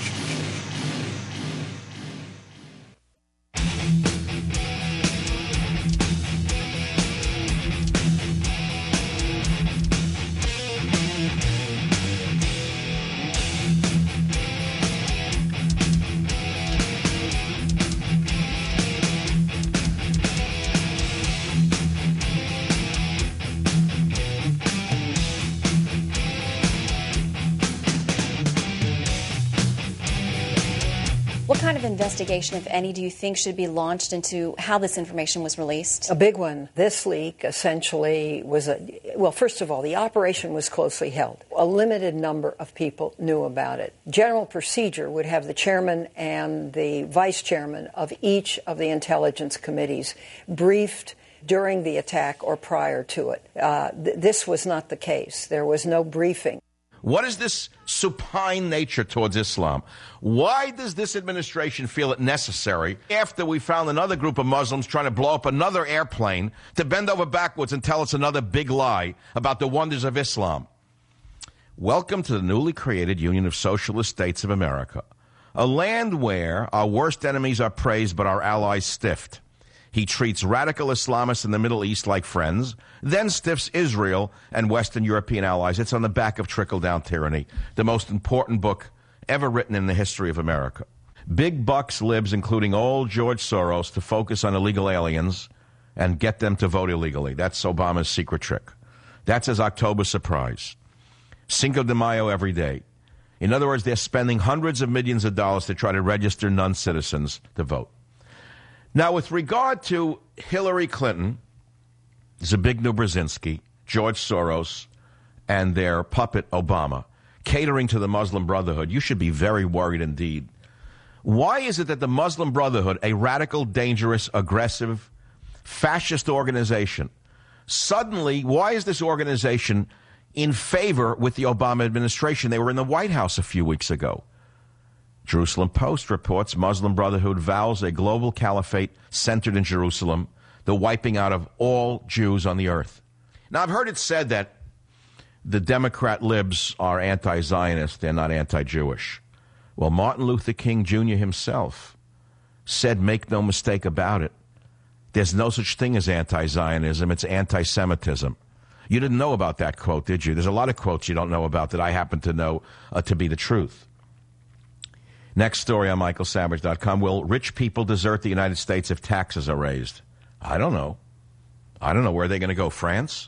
What kind of investigation, if any, do you think should be launched into how this information was released? A big one. This leak essentially was first of all, the operation was closely held. A limited number of people knew about it. General procedure would have the chairman and the vice chairman of each of the intelligence committees briefed during the attack or prior to it. This was not the case. There was no briefing. What is this supine nature towards Islam? Why does this administration feel it necessary, after we found another group of Muslims trying to blow up another airplane, to bend over backwards and tell us another big lie about the wonders of Islam? Welcome to the newly created Union of Socialist States of America, a land where our worst enemies are praised but our allies stiffed. He treats radical Islamists in the Middle East like friends, then stiffs Israel and Western European allies. It's on the back of Trickle-Down Tyranny, the most important book ever written in the history of America. Big bucks libs, including old George Soros, to focus on illegal aliens and get them to vote illegally. That's Obama's secret trick. That's his October surprise. Cinco de Mayo every day. In other words, they're spending hundreds of millions of dollars to try to register non-citizens to vote. Now, with regard to Hillary Clinton, Zbigniew Brzezinski, George Soros, and their puppet Obama, catering to the Muslim Brotherhood, you should be very worried indeed. Why is it that the Muslim Brotherhood, a radical, dangerous, aggressive, fascist organization, suddenly, why is this organization in favor with the Obama administration? They were in the White House a few weeks ago. Jerusalem Post reports Muslim Brotherhood vows a global caliphate centered in Jerusalem, the wiping out of all Jews on the earth. Now, I've heard it said that the Democrat libs are anti-Zionist, they're not anti-Jewish. Well, Martin Luther King Jr. himself said, make no mistake about it, there's no such thing as anti-Zionism, it's anti-Semitism. You didn't know about that quote, did you? There's a lot of quotes you don't know about that I happen to know to be the truth. Next story on michaelsavage.com. Will rich people desert the United States if taxes are raised? I don't know. Where are they going to go? France?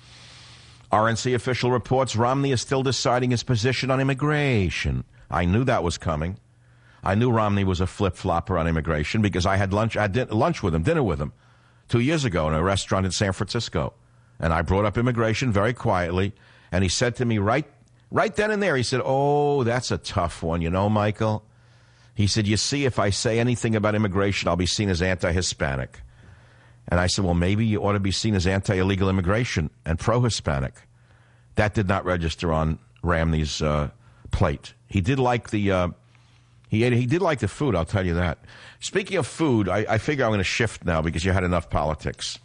RNC official reports Romney is still deciding his position on immigration. I knew that was coming. I knew Romney was a flip-flopper on immigration because I had dinner with him 2 years ago in a restaurant in San Francisco. And I brought up immigration very quietly. And he said to me right then and there, he said, oh, that's a tough one, you know, Michael. He said, you see, if I say anything about immigration, I'll be seen as anti-Hispanic. And I said, well, maybe you ought to be seen as anti-illegal immigration and pro-Hispanic. That did not register on Ramney's plate. He did like the he did like the food, I'll tell you that. Speaking of food, I figure I'm going to shift now because you had enough politics.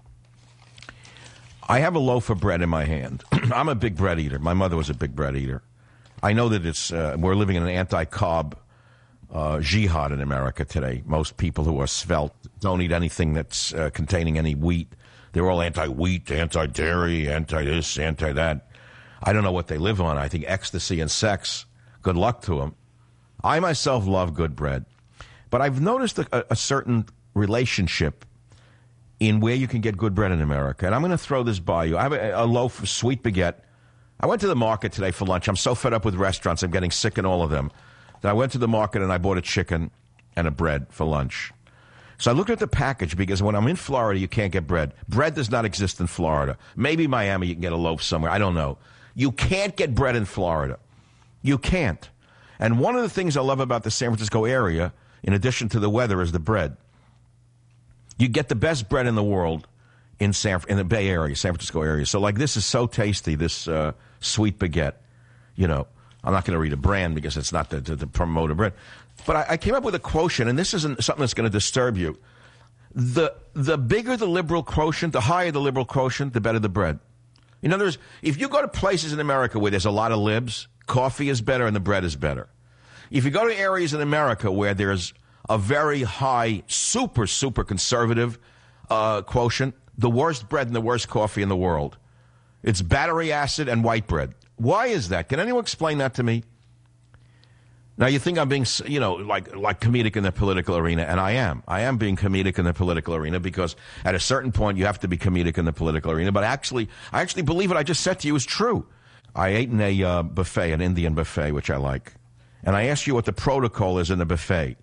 I have a loaf of bread in my hand. I'm a big bread eater. My mother was a big bread eater. I know that we're living in an anti-carb jihad in America today. Most people who are svelte don't eat anything that's containing any wheat. They're all anti-wheat, anti-dairy, anti-this, anti-that. I don't know what they live on. I think ecstasy and sex. Good luck to them. I myself love good bread. But I've noticed a certain relationship in where you can get good bread in America. And I'm going to throw this by you. I have a loaf of sweet baguette. I went to the market today for lunch. I'm so fed up with restaurants. I'm getting sick in all of them. That I went to the market and I bought a chicken and a bread for lunch. So I looked at the package because when I'm in Florida, you can't get bread. Bread does not exist in Florida. Maybe Miami, you can get a loaf somewhere. I don't know. You can't get bread in Florida. You can't. And one of the things I love about the San Francisco area, in addition to the weather, is the bread. You get the best bread in the world in the Bay Area, San Francisco area. So, like, this is so tasty, this sweet baguette. You know, I'm not going to read a brand because it's not to promote a bread. But I came up with a quotient, and this isn't something that's going to disturb you. The bigger the liberal quotient, the higher the liberal quotient, the better the bread. In other words, if you go to places in America where there's a lot of libs, coffee is better and the bread is better. If you go to areas in America where there's a very high, super, super conservative quotient, the worst bread and the worst coffee in the world. It's battery acid and white bread. Why is that? Can anyone explain that to me? Now, you think I'm being, like comedic in the political arena, and I am. I am being comedic in the political arena because at a certain point you have to be comedic in the political arena. But I actually believe what I just said to you is true. I ate in a buffet, an Indian buffet, which I like. And I asked you what the protocol is in the buffet.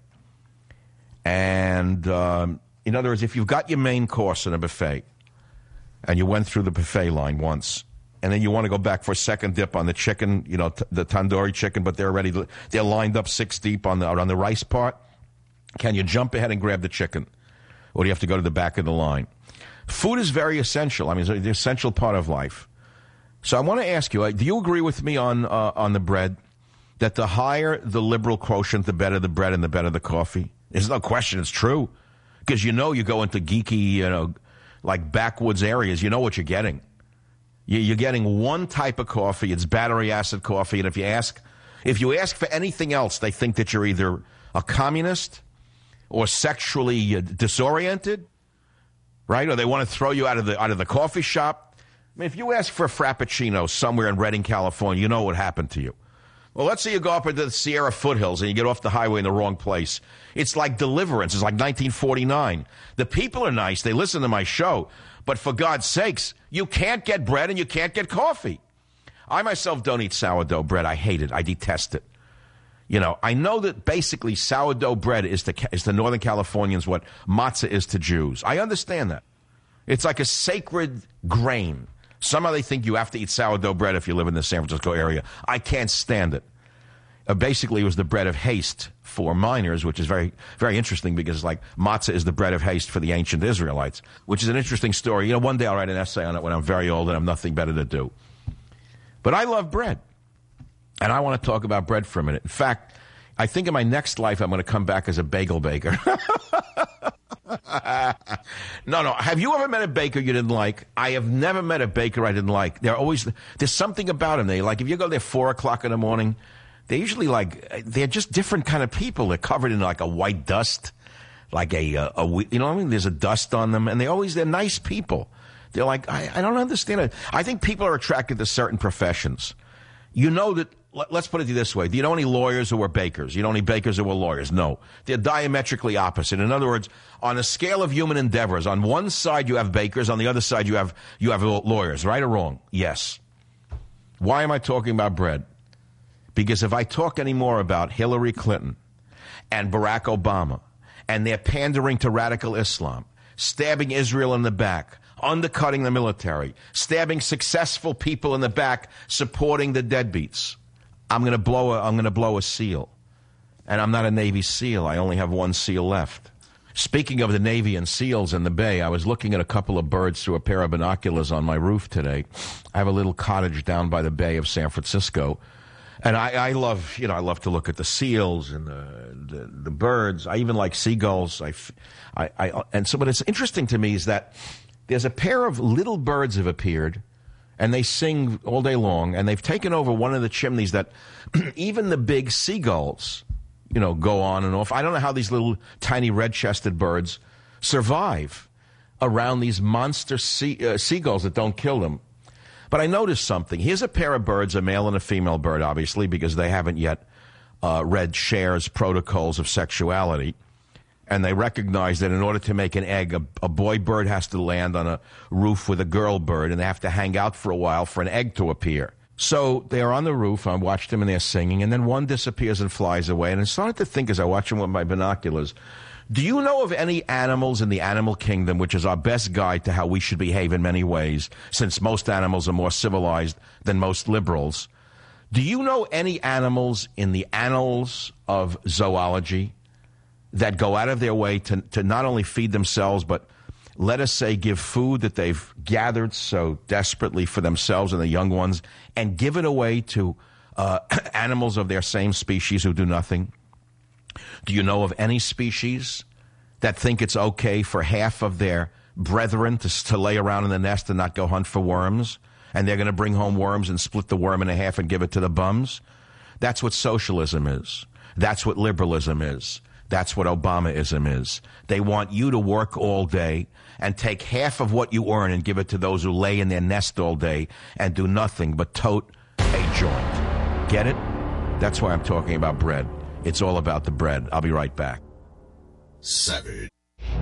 And in other words, if you've got your main course in a buffet and you went through the buffet line once, and then you want to go back for a second dip on the chicken, the tandoori chicken, but they're lined up 6 deep on the rice part, can you jump ahead and grab the chicken? Or do you have to go to the back of the line? Food is very essential. I mean, it's an essential part of life. So I want to ask you, do you agree with me on the bread, that the higher the liberal quotient, the better the bread and the better the coffee? There's no question, it's true. Because you go into geeky, like backwoods areas, you know what you're getting. You're getting one type of coffee, it's battery acid coffee, and if you ask for anything else, they think that you're either a communist or sexually disoriented, right? Or they want to throw you out of the coffee shop. I mean, if you ask for a Frappuccino somewhere in Redding, California, you know what happened to you. Well, let's say you go up into the Sierra foothills and you get off the highway in the wrong place. It's like Deliverance. It's like 1949. The people are nice. They listen to my show. But for God's sakes, you can't get bread and you can't get coffee. I myself don't eat sourdough bread. I hate it. I detest it. I know that basically sourdough bread is to Northern Californians what matzah is to Jews. I understand that. It's like a sacred grain. Somehow they think you have to eat sourdough bread if you live in the San Francisco area. I can't stand it. Basically, it was the bread of haste for miners, which is very, very interesting because, like, matzah is the bread of haste for the ancient Israelites, which is an interesting story. One day I'll write an essay on it when I'm very old and I have nothing better to do. But I love bread, and I want to talk about bread for a minute. In fact, I think in my next life I'm going to come back as a bagel baker. No. Have you ever met a baker you didn't like? I have never met a baker I didn't like. There's something about them. If you go there 4 o'clock in the morning, they're usually they're just different kind of people. They're covered in like a white dust, like there's a dust on them, and they're nice people. They're like, I don't understand it. I think people are attracted to certain professions. Let's put it this way. Do you know any lawyers who were bakers? You know any bakers who were lawyers? No. They're diametrically opposite. In other words, on a scale of human endeavors, on one side you have bakers, on the other side you have lawyers. Right or wrong? Yes. Why am I talking about bread? Because if I talk any more about Hillary Clinton and Barack Obama and their pandering to radical Islam, stabbing Israel in the back, undercutting the military, stabbing successful people in the back, supporting the deadbeats. I'm going to blow a seal. And I'm not a Navy SEAL. I only have one SEAL left. Speaking of the Navy and SEALs in the Bay, I was looking at a couple of birds through a pair of binoculars on my roof today. I have a little cottage down by the Bay of San Francisco. And I love to look at the seals and the birds. I even like seagulls. And so what's interesting to me is that there's a pair of little birds have appeared, and they sing all day long, and they've taken over one of the chimneys that even the big seagulls, go on and off. I don't know how these little tiny red-chested birds survive around these monster seagulls that don't kill them. But I noticed something. Here's a pair of birds, a male and a female bird, obviously, because they haven't yet read Cher's Protocols of Sexuality. And they recognize that in order to make an egg, a boy bird has to land on a roof with a girl bird, and they have to hang out for a while for an egg to appear. So they are on the roof. I watched them, and they're singing, and then one disappears and flies away. And I started to think as I watch them with my binoculars, do you know of any animals in the animal kingdom, which is our best guide to how we should behave in many ways, since most animals are more civilized than most liberals? Do you know any animals in the annals of zoology that go out of their way to not only feed themselves, but let us say give food that they've gathered so desperately for themselves and the young ones, and give it away to animals of their same species who do nothing? Do you know of any species that think it's okay for half of their brethren to lay around in the nest and not go hunt for worms, and they're going to bring home worms and split the worm in half and give it to the bums? That's what socialism is. That's what liberalism is. That's what Obamaism is. They want you to work all day and take half of what you earn and give it to those who lay in their nest all day and do nothing but tote a joint. Get it? That's why I'm talking about bread. It's all about the bread. I'll be right back. Savage.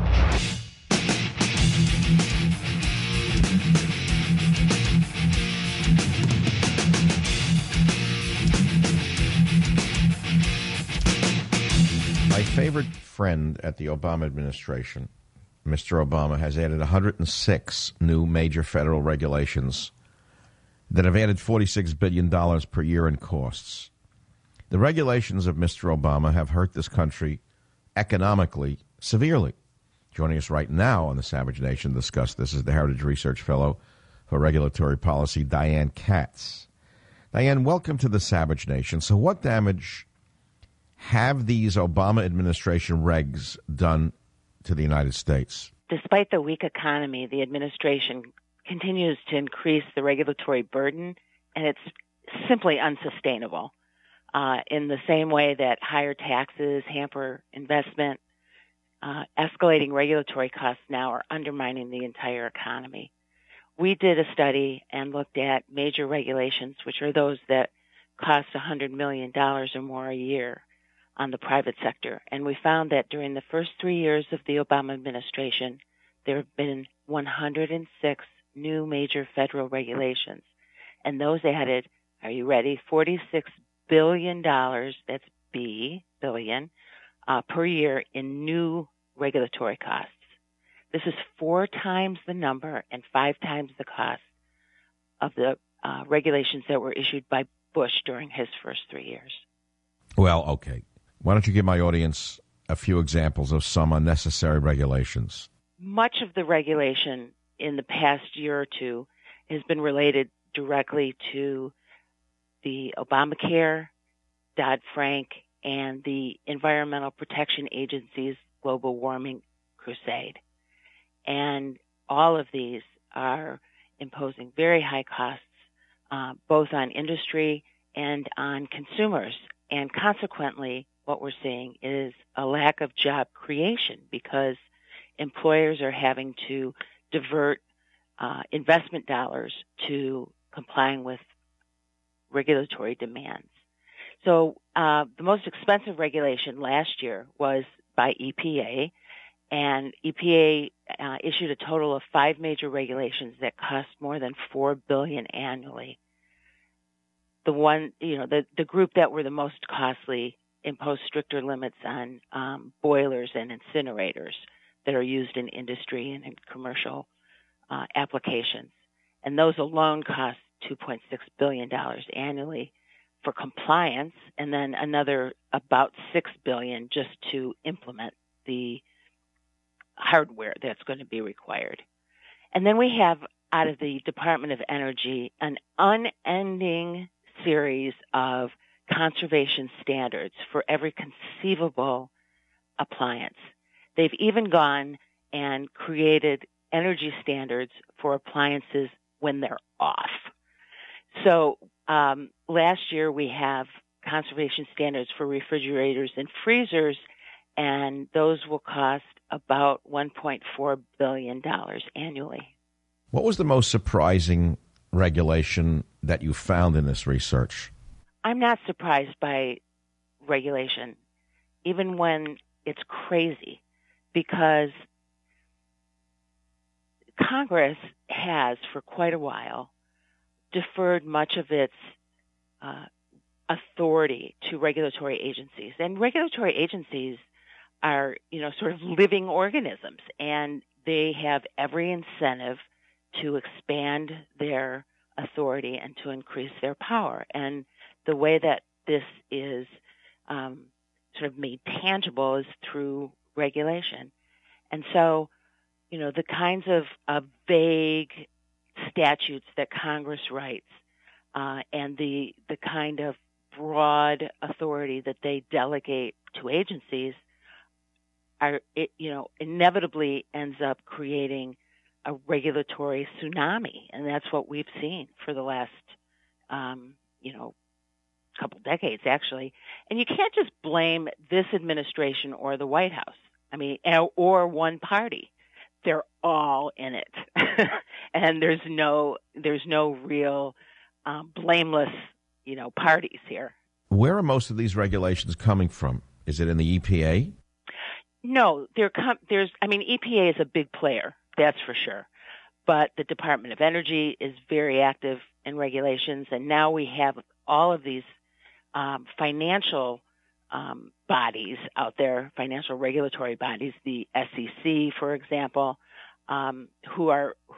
My favorite friend at the Obama administration, Mr. Obama, has added 106 new major federal regulations that have added $46 billion per year in costs. The regulations of Mr. Obama have hurt this country economically severely. Joining us right now on the Savage Nation to discuss this is the Heritage Research Fellow for Regulatory Policy, Diane Katz. Diane, welcome to the Savage Nation. So what damage have these Obama administration regs done to the United States? Despite the weak economy, the administration continues to increase the regulatory burden, and it's simply unsustainable. In the same way that higher taxes hamper investment, escalating regulatory costs now are undermining the entire economy. We did a study and looked at major regulations, which are those that cost $100 million or more a year on the private sector. And we found that during the first 3 years of the Obama administration, there have been 106 new major federal regulations. And those added, are you ready, $46 billion, that's B, billion, per year in new regulatory costs. This is 4 times the number and 5 times the cost of the regulations that were issued by Bush during his first 3 years. Well, okay. Why don't you give my audience a few examples of some unnecessary regulations? Much of the regulation in the past year or two has been related directly to the Obamacare, Dodd-Frank, and the Environmental Protection Agency's global warming crusade. And all of these are imposing very high costs, both on industry and on consumers. And consequently, what we're seeing is a lack of job creation because employers are having to divert investment dollars to complying with regulatory demands. So the most expensive regulation last year was by EPA, and EPA issued a total of 5 major regulations that cost more than $4 billion annually. The group that were the most costly imposed stricter limits on boilers and incinerators that are used in industry and in commercial applications. And those alone cost $2.6 billion annually for compliance, and then another about $6 billion just to implement the hardware that's going to be required. And then we have, out of the Department of Energy, an unending series of conservation standards for every conceivable appliance. They've even gone and created energy standards for appliances when they're off. So last year we have conservation standards for refrigerators and freezers, and those will cost about $1.4 billion annually. What was the most surprising regulation that you found in this research? I'm not surprised by regulation, even when it's crazy, because Congress has, for quite a while, deferred much of its authority to regulatory agencies. And regulatory agencies are, sort of living organisms, and they have every incentive to expand their authority and to increase their power. And the way that this is sort of made tangible is through regulation. And so, the kinds of vague statutes that Congress writes and the kind of broad authority that they delegate to agencies inevitably ends up creating a regulatory tsunami. And that's what we've seen for the last, couple decades, actually. And you can't just blame this administration or the White House. I mean, or one party. They're all in it. And there's no real blameless, parties here. Where are most of these regulations coming from? Is it in the EPA? No, EPA is a big player, that's for sure. But the Department of Energy is very active in regulations, and now we have all of these financial bodies out there, financial regulatory bodies, the SEC, for example, who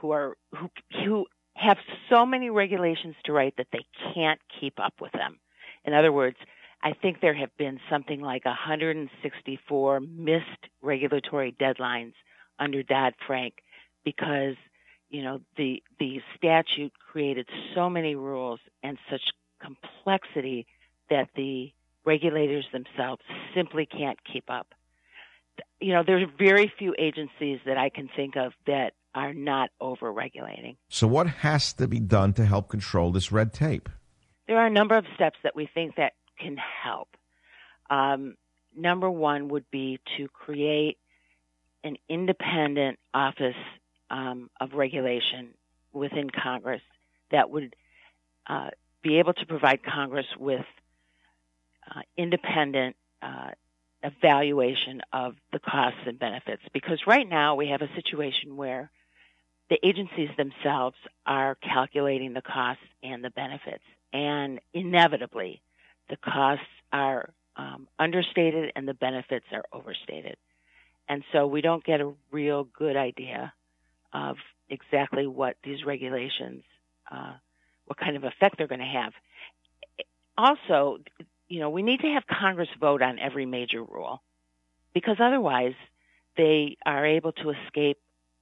have so many regulations to write that they can't keep up with them. In other words, I think there have been something like 164 missed regulatory deadlines under Dodd-Frank because, the statute created so many rules and such complexity that the regulators themselves simply can't keep up. There are very few agencies that I can think of that are not over-regulating. So what has to be done to help control this red tape? There are a number of steps that we think that can help. Number one would be to create an independent office of regulation within Congress that would be able to provide Congress with independent evaluation of the costs and benefits. Because right now we have a situation where the agencies themselves are calculating the costs and the benefits. And inevitably, the costs are understated and the benefits are overstated. And so we don't get a real good idea of exactly what these regulations, what kind of effect they're going to have. Also, we need to have Congress vote on every major rule, because otherwise they are able to escape,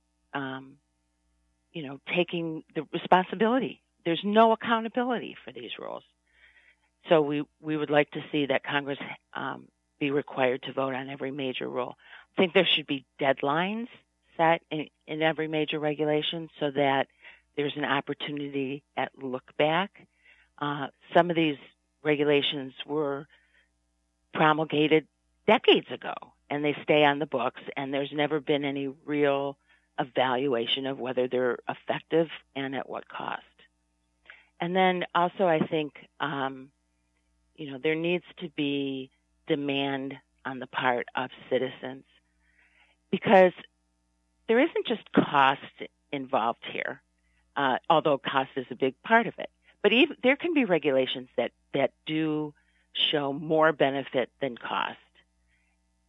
taking the responsibility. There's no accountability for these rules. So we would like to see that Congress be required to vote on every major rule. I think there should be deadlines set in every major regulation so that there's an opportunity at look back. Some of these regulations were promulgated decades ago, and they stay on the books, and there's never been any real evaluation of whether they're effective and at what cost. And then also I think, there needs to be demand on the part of citizens, because there isn't just cost involved here, although cost is a big part of it. But there can be regulations that do show more benefit than cost.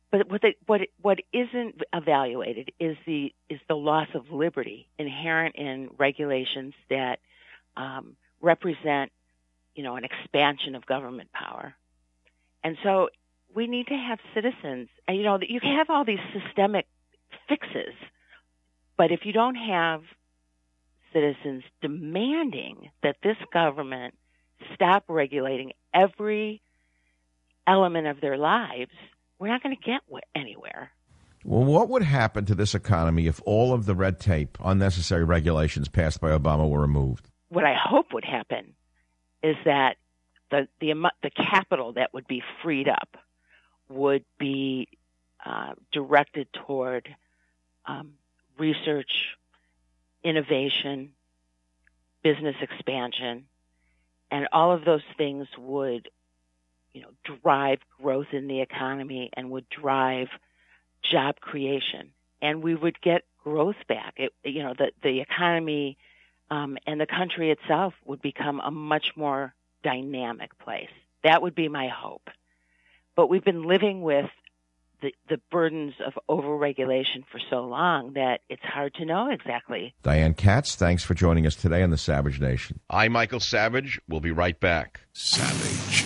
But what isn't evaluated is the loss of liberty inherent in regulations that represent, an expansion of government power. And so we need to have citizens. And, you can have all these systemic fixes, but if you don't have citizens demanding that this government stop regulating every element of their lives, we're not going to get anywhere. Well, what would happen to this economy if all of the red tape, unnecessary regulations passed by Obama were removed? What I hope would happen is that the capital that would be freed up would be directed toward research, innovation, business expansion, and all of those things would, drive growth in the economy and would drive job creation, and we would get growth back. The economy and the country itself would become a much more dynamic place. That would be my hope. But we've been living with the burdens of overregulation for so long that it's hard to know exactly. Diane Katz, thanks for joining us today on the Savage Nation. I'm Michael Savage. We'll be right back. Savage.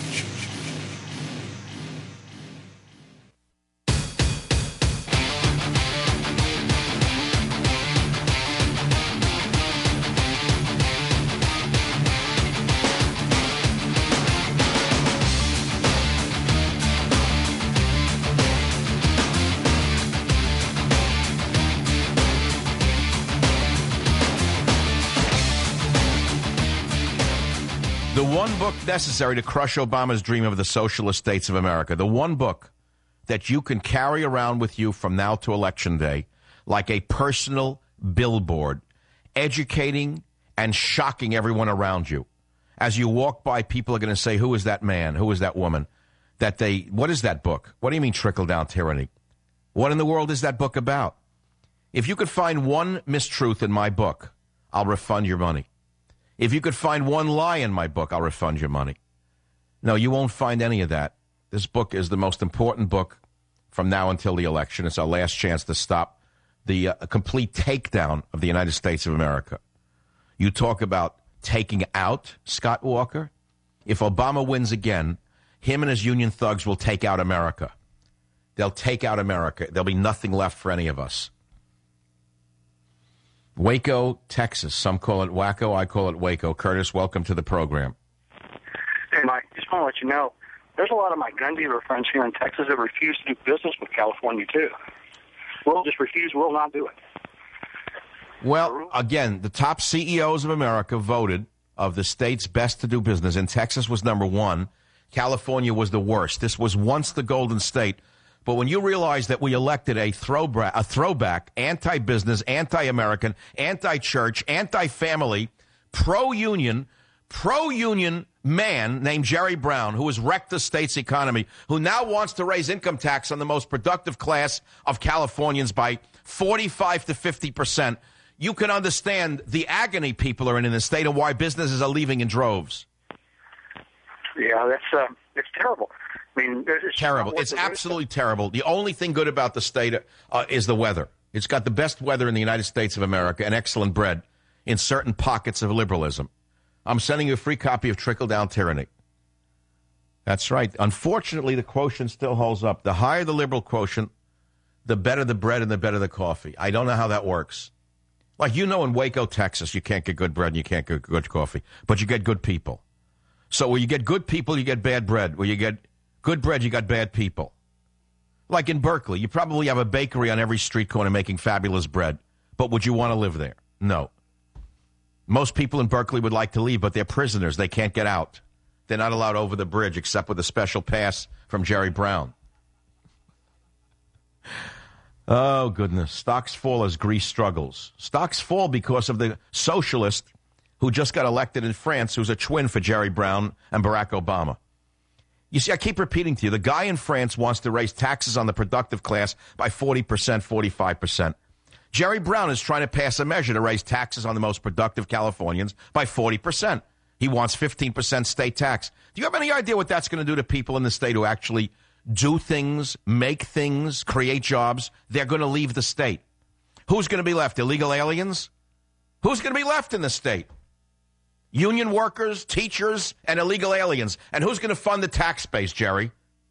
The one book necessary to crush Obama's dream of the socialist states of America, the one book that you can carry around with you from now to Election Day like a personal billboard, educating and shocking everyone around you. As you walk by, people are going to say, who is that man? Who is that woman? What is that book? What do you mean trickle-down tyranny? What in the world is that book about? If you could find one mistruth in my book, I'll refund your money. If you could find one lie in my book, I'll refund your money. No, you won't find any of that. This book is the most important book from now until the election. It's our last chance to stop the complete takedown of the United States of America. You talk about taking out Scott Walker. If Obama wins again, him and his union thugs will take out America. They'll take out America. There'll be nothing left for any of us. Waco, Texas. Some call it Waco. I call it Waco. Curtis, welcome to the program. Hey, Mike, just want to let you know, there's a lot of my gun dealer friends here in Texas that refuse to do business with California, too. We'll just refuse. We'll not do it. Well, again, the top CEOs of America voted of the states best to do business, and Texas was number one. California was the worst. This was once the Golden State. But when you realize that we elected a throwback, anti-business, anti-American, anti-church, anti-family, pro-union man named Jerry Brown, who has wrecked the state's economy, who now wants to raise income tax on the most productive class of Californians by 45 to 50%, you can understand the agony people are in the state and why businesses are leaving in droves. Yeah, it's terrible. I mean, it's terrible. It's absolutely terrible. The only thing good about the state is the weather. It's got the best weather in the United States of America and excellent bread in certain pockets of liberalism. I'm sending you a free copy of Trickle-Down Tyranny. That's right. Unfortunately, the quotient still holds up. The higher the liberal quotient, the better the bread and the better the coffee. I don't know how that works. Like, in Waco, Texas, you can't get good bread and you can't get good coffee, but you get good people. So where you get good people, you get bad bread. Where you get good bread, you got bad people. Like in Berkeley, you probably have a bakery on every street corner making fabulous bread. But would you want to live there? No. Most people in Berkeley would like to leave, but they're prisoners. They can't get out. They're not allowed over the bridge except with a special pass from Jerry Brown. Oh, goodness. Stocks fall as Greece struggles. Stocks fall because of the socialist who just got elected in France, who's a twin for Jerry Brown and Barack Obama. You see, I keep repeating to you, the guy in France wants to raise taxes on the productive class by 40%, 45%. Jerry Brown is trying to pass a measure to raise taxes on the most productive Californians by 40%. He wants 15% state tax. Do you have any idea what that's going to do to people in the state who actually do things, make things, create jobs, they're going to leave the state. Who's going to be left? Illegal aliens? Who's going to be left in the state? Union workers, teachers, and illegal aliens. And who's going to fund the tax base, Jerry?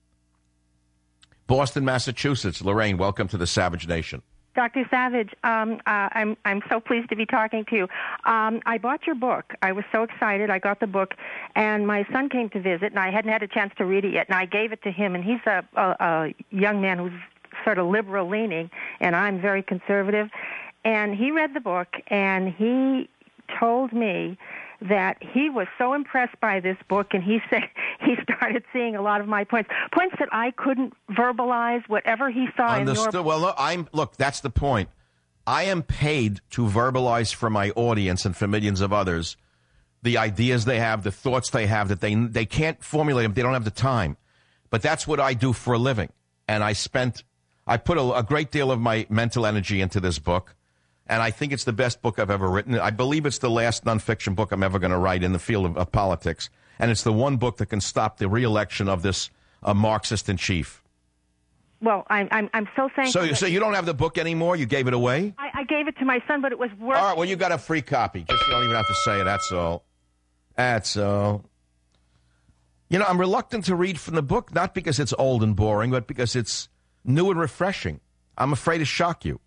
Boston, Massachusetts. Lorraine, welcome to the Savage Nation. Dr. Savage, I'm so pleased to be talking to you. I bought your book. I was so excited. I got the book, and my son came to visit, and I hadn't had a chance to read it yet, and I gave it to him, and he's a young man who's sort of liberal-leaning, and I'm very conservative. And he read the book, and he told me that he was so impressed by this book, and he said he started seeing a lot of my points that I couldn't verbalize, whatever he saw in your book. Well, look, that's the point. I am paid to verbalize for my audience and for millions of others the ideas they have, the thoughts they have, that they can't formulate them. They don't have the time. But that's what I do for a living. And I put a great deal of my mental energy into this book. And I think it's the best book I've ever written. I believe it's the last nonfiction book I'm ever going to write in the field of politics. And it's the one book that can stop the re-election of this Marxist-in-chief. Well, I'm so thankful. So you don't have the book anymore? You gave it away? I gave it to my son, but it was worth. All right, well, you got a free copy. Just you don't even have to say it. That's all. That's all. You know, I'm reluctant to read from the book, not because it's old and boring, but because it's new and refreshing. I'm afraid to shock you.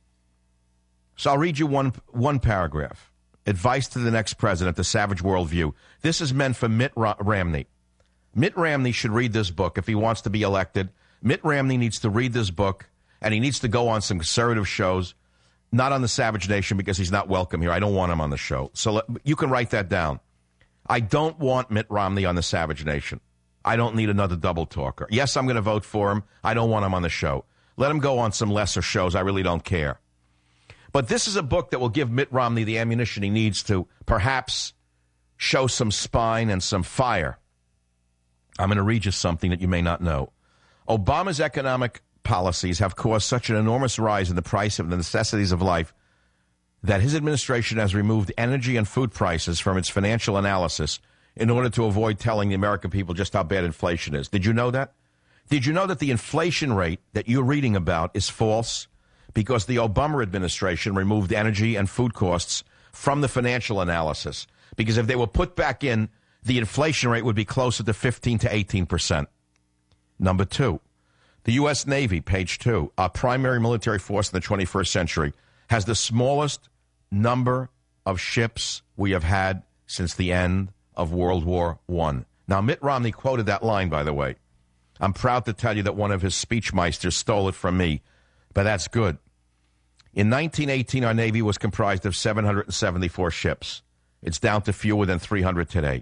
So I'll read you one paragraph. Advice to the next president, the Savage Worldview. This is meant for Mitt Romney. Mitt Romney should read this book if he wants to be elected. Mitt Romney needs to read this book, and he needs to go on some conservative shows, not on the Savage Nation because he's not welcome here. I don't want him on the show. So you can write that down. I don't want Mitt Romney on the Savage Nation. I don't need another double talker. Yes, I'm going to vote for him. I don't want him on the show. Let him go on some lesser shows. I really don't care. But this is a book that will give Mitt Romney the ammunition he needs to perhaps show some spine and some fire. I'm going to read you something that you may not know. Obama's economic policies have caused such an enormous rise in the price of the necessities of life that his administration has removed energy and food prices from its financial analysis in order to avoid telling the American people just how bad inflation is. Did you know that? Did you know that the inflation rate that you're reading about is false? Because the Obama administration removed energy and food costs from the financial analysis. Because if they were put back in, the inflation rate would be closer to 15 to 18%. Number two, the U.S. Navy, page 2, our primary military force in the 21st century, has the smallest number of ships we have had since the end of World War I. Now, Mitt Romney quoted that line, by the way. I'm proud to tell you that one of his speechmeisters stole it from me, but that's good. In 1918, our Navy was comprised of 774 ships. It's down to fewer than 300 today.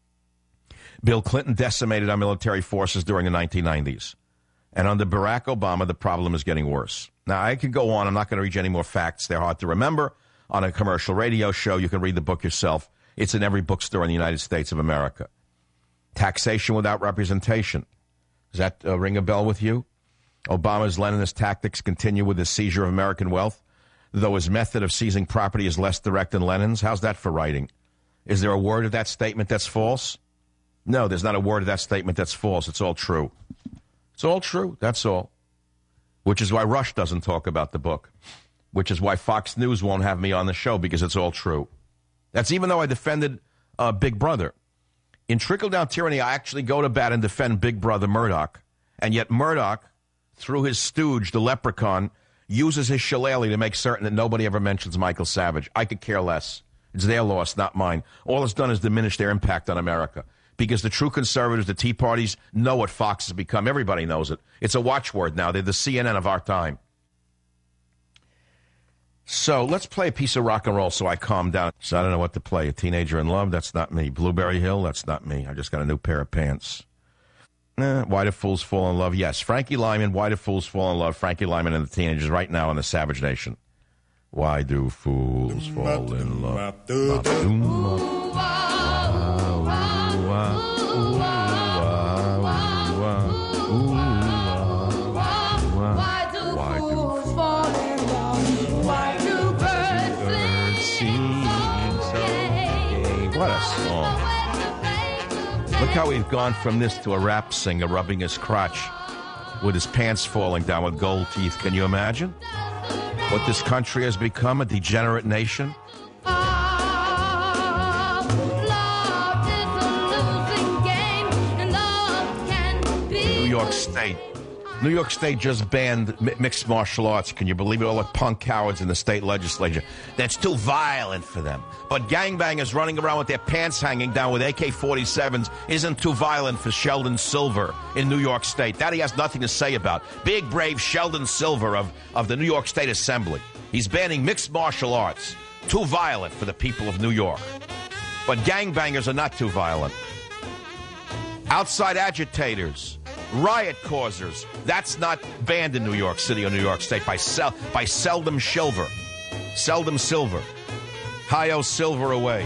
Bill Clinton decimated our military forces during the 1990s. And under Barack Obama, the problem is getting worse. Now, I could go on. I'm not going to read you any more facts. They're hard to remember. On a commercial radio show, you can read the book yourself. It's in every bookstore in the United States of America. Taxation without representation. Does that ring a bell with you? Obama's Leninist tactics continue with the seizure of American wealth, though his method of seizing property is less direct than Lenin's. How's that for writing? Is there a word of that statement that's false? No, there's not a word of that statement that's false. It's all true. It's all true. That's all. Which is why Rush doesn't talk about the book. Which is why Fox News won't have me on the show, because it's all true. That's even though I defended Big Brother. In Trickle-Down Tyranny, I actually go to bat and defend Big Brother Murdoch. And yet Murdoch, through his stooge, the leprechaun, uses his shillelagh to make certain that nobody ever mentions Michael Savage. I could care less. It's their loss, not mine. All it's done is diminish their impact on America. Because the true conservatives, the Tea Parties, know what Fox has become. Everybody knows it. It's a watchword now. They're the CNN of our time. So let's play a piece of rock and roll so I calm down. So I don't know what to play. A Teenager in Love? That's not me. Blueberry Hill? That's not me. I just got a new pair of pants. Why Do Fools Fall in Love? Yes. Frankie Lyman, Why Do Fools Fall in Love? Frankie Lyman and the Teenagers right now on the Savage Nation. Why do fools fall in love? What a song. Look how we've gone from this to a rap singer rubbing his crotch with his pants falling down with gold teeth. Can you imagine what this country has become, a degenerate nation? New York State. New York State just banned mixed martial arts. Can you believe it? All the punk cowards in the state legislature. That's too violent for them. But gangbangers running around with their pants hanging down with AK-47s isn't too violent for Sheldon Silver in New York State. That he has nothing to say about. Big, brave Sheldon Silver of the New York State Assembly. He's banning mixed martial arts. Too violent for the people of New York. But gangbangers are not too violent. Outside agitators, riot causers, that's not banned in New York City or New York State by Seldom Silver. Seldom Silver. Hi-yo Silver away.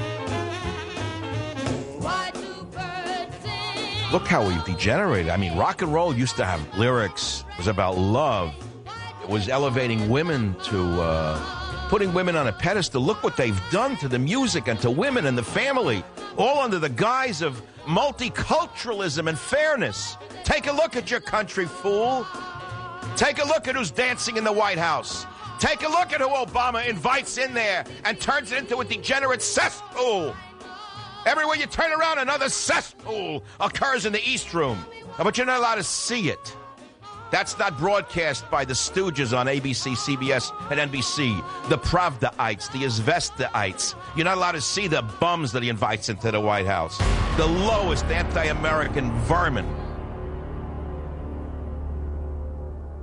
Look how we've degenerated. I mean, rock and roll used to have lyrics. It was about love. It was elevating women to putting women on a pedestal. Look what they've done to the music and to women and the family, all under the guise of multiculturalism and fairness. Take a look at your country, fool. Take a look at who's dancing in the White House. Take a look at who Obama invites in there and turns it into a degenerate cesspool. Everywhere you turn around, another cesspool occurs in the East Room. But you're not allowed to see it. That's not broadcast by the Stooges on ABC, CBS, and NBC. The Pravdaites, the Izvestaites. You're not allowed to see the bums that he invites into the White House. The lowest anti-American vermin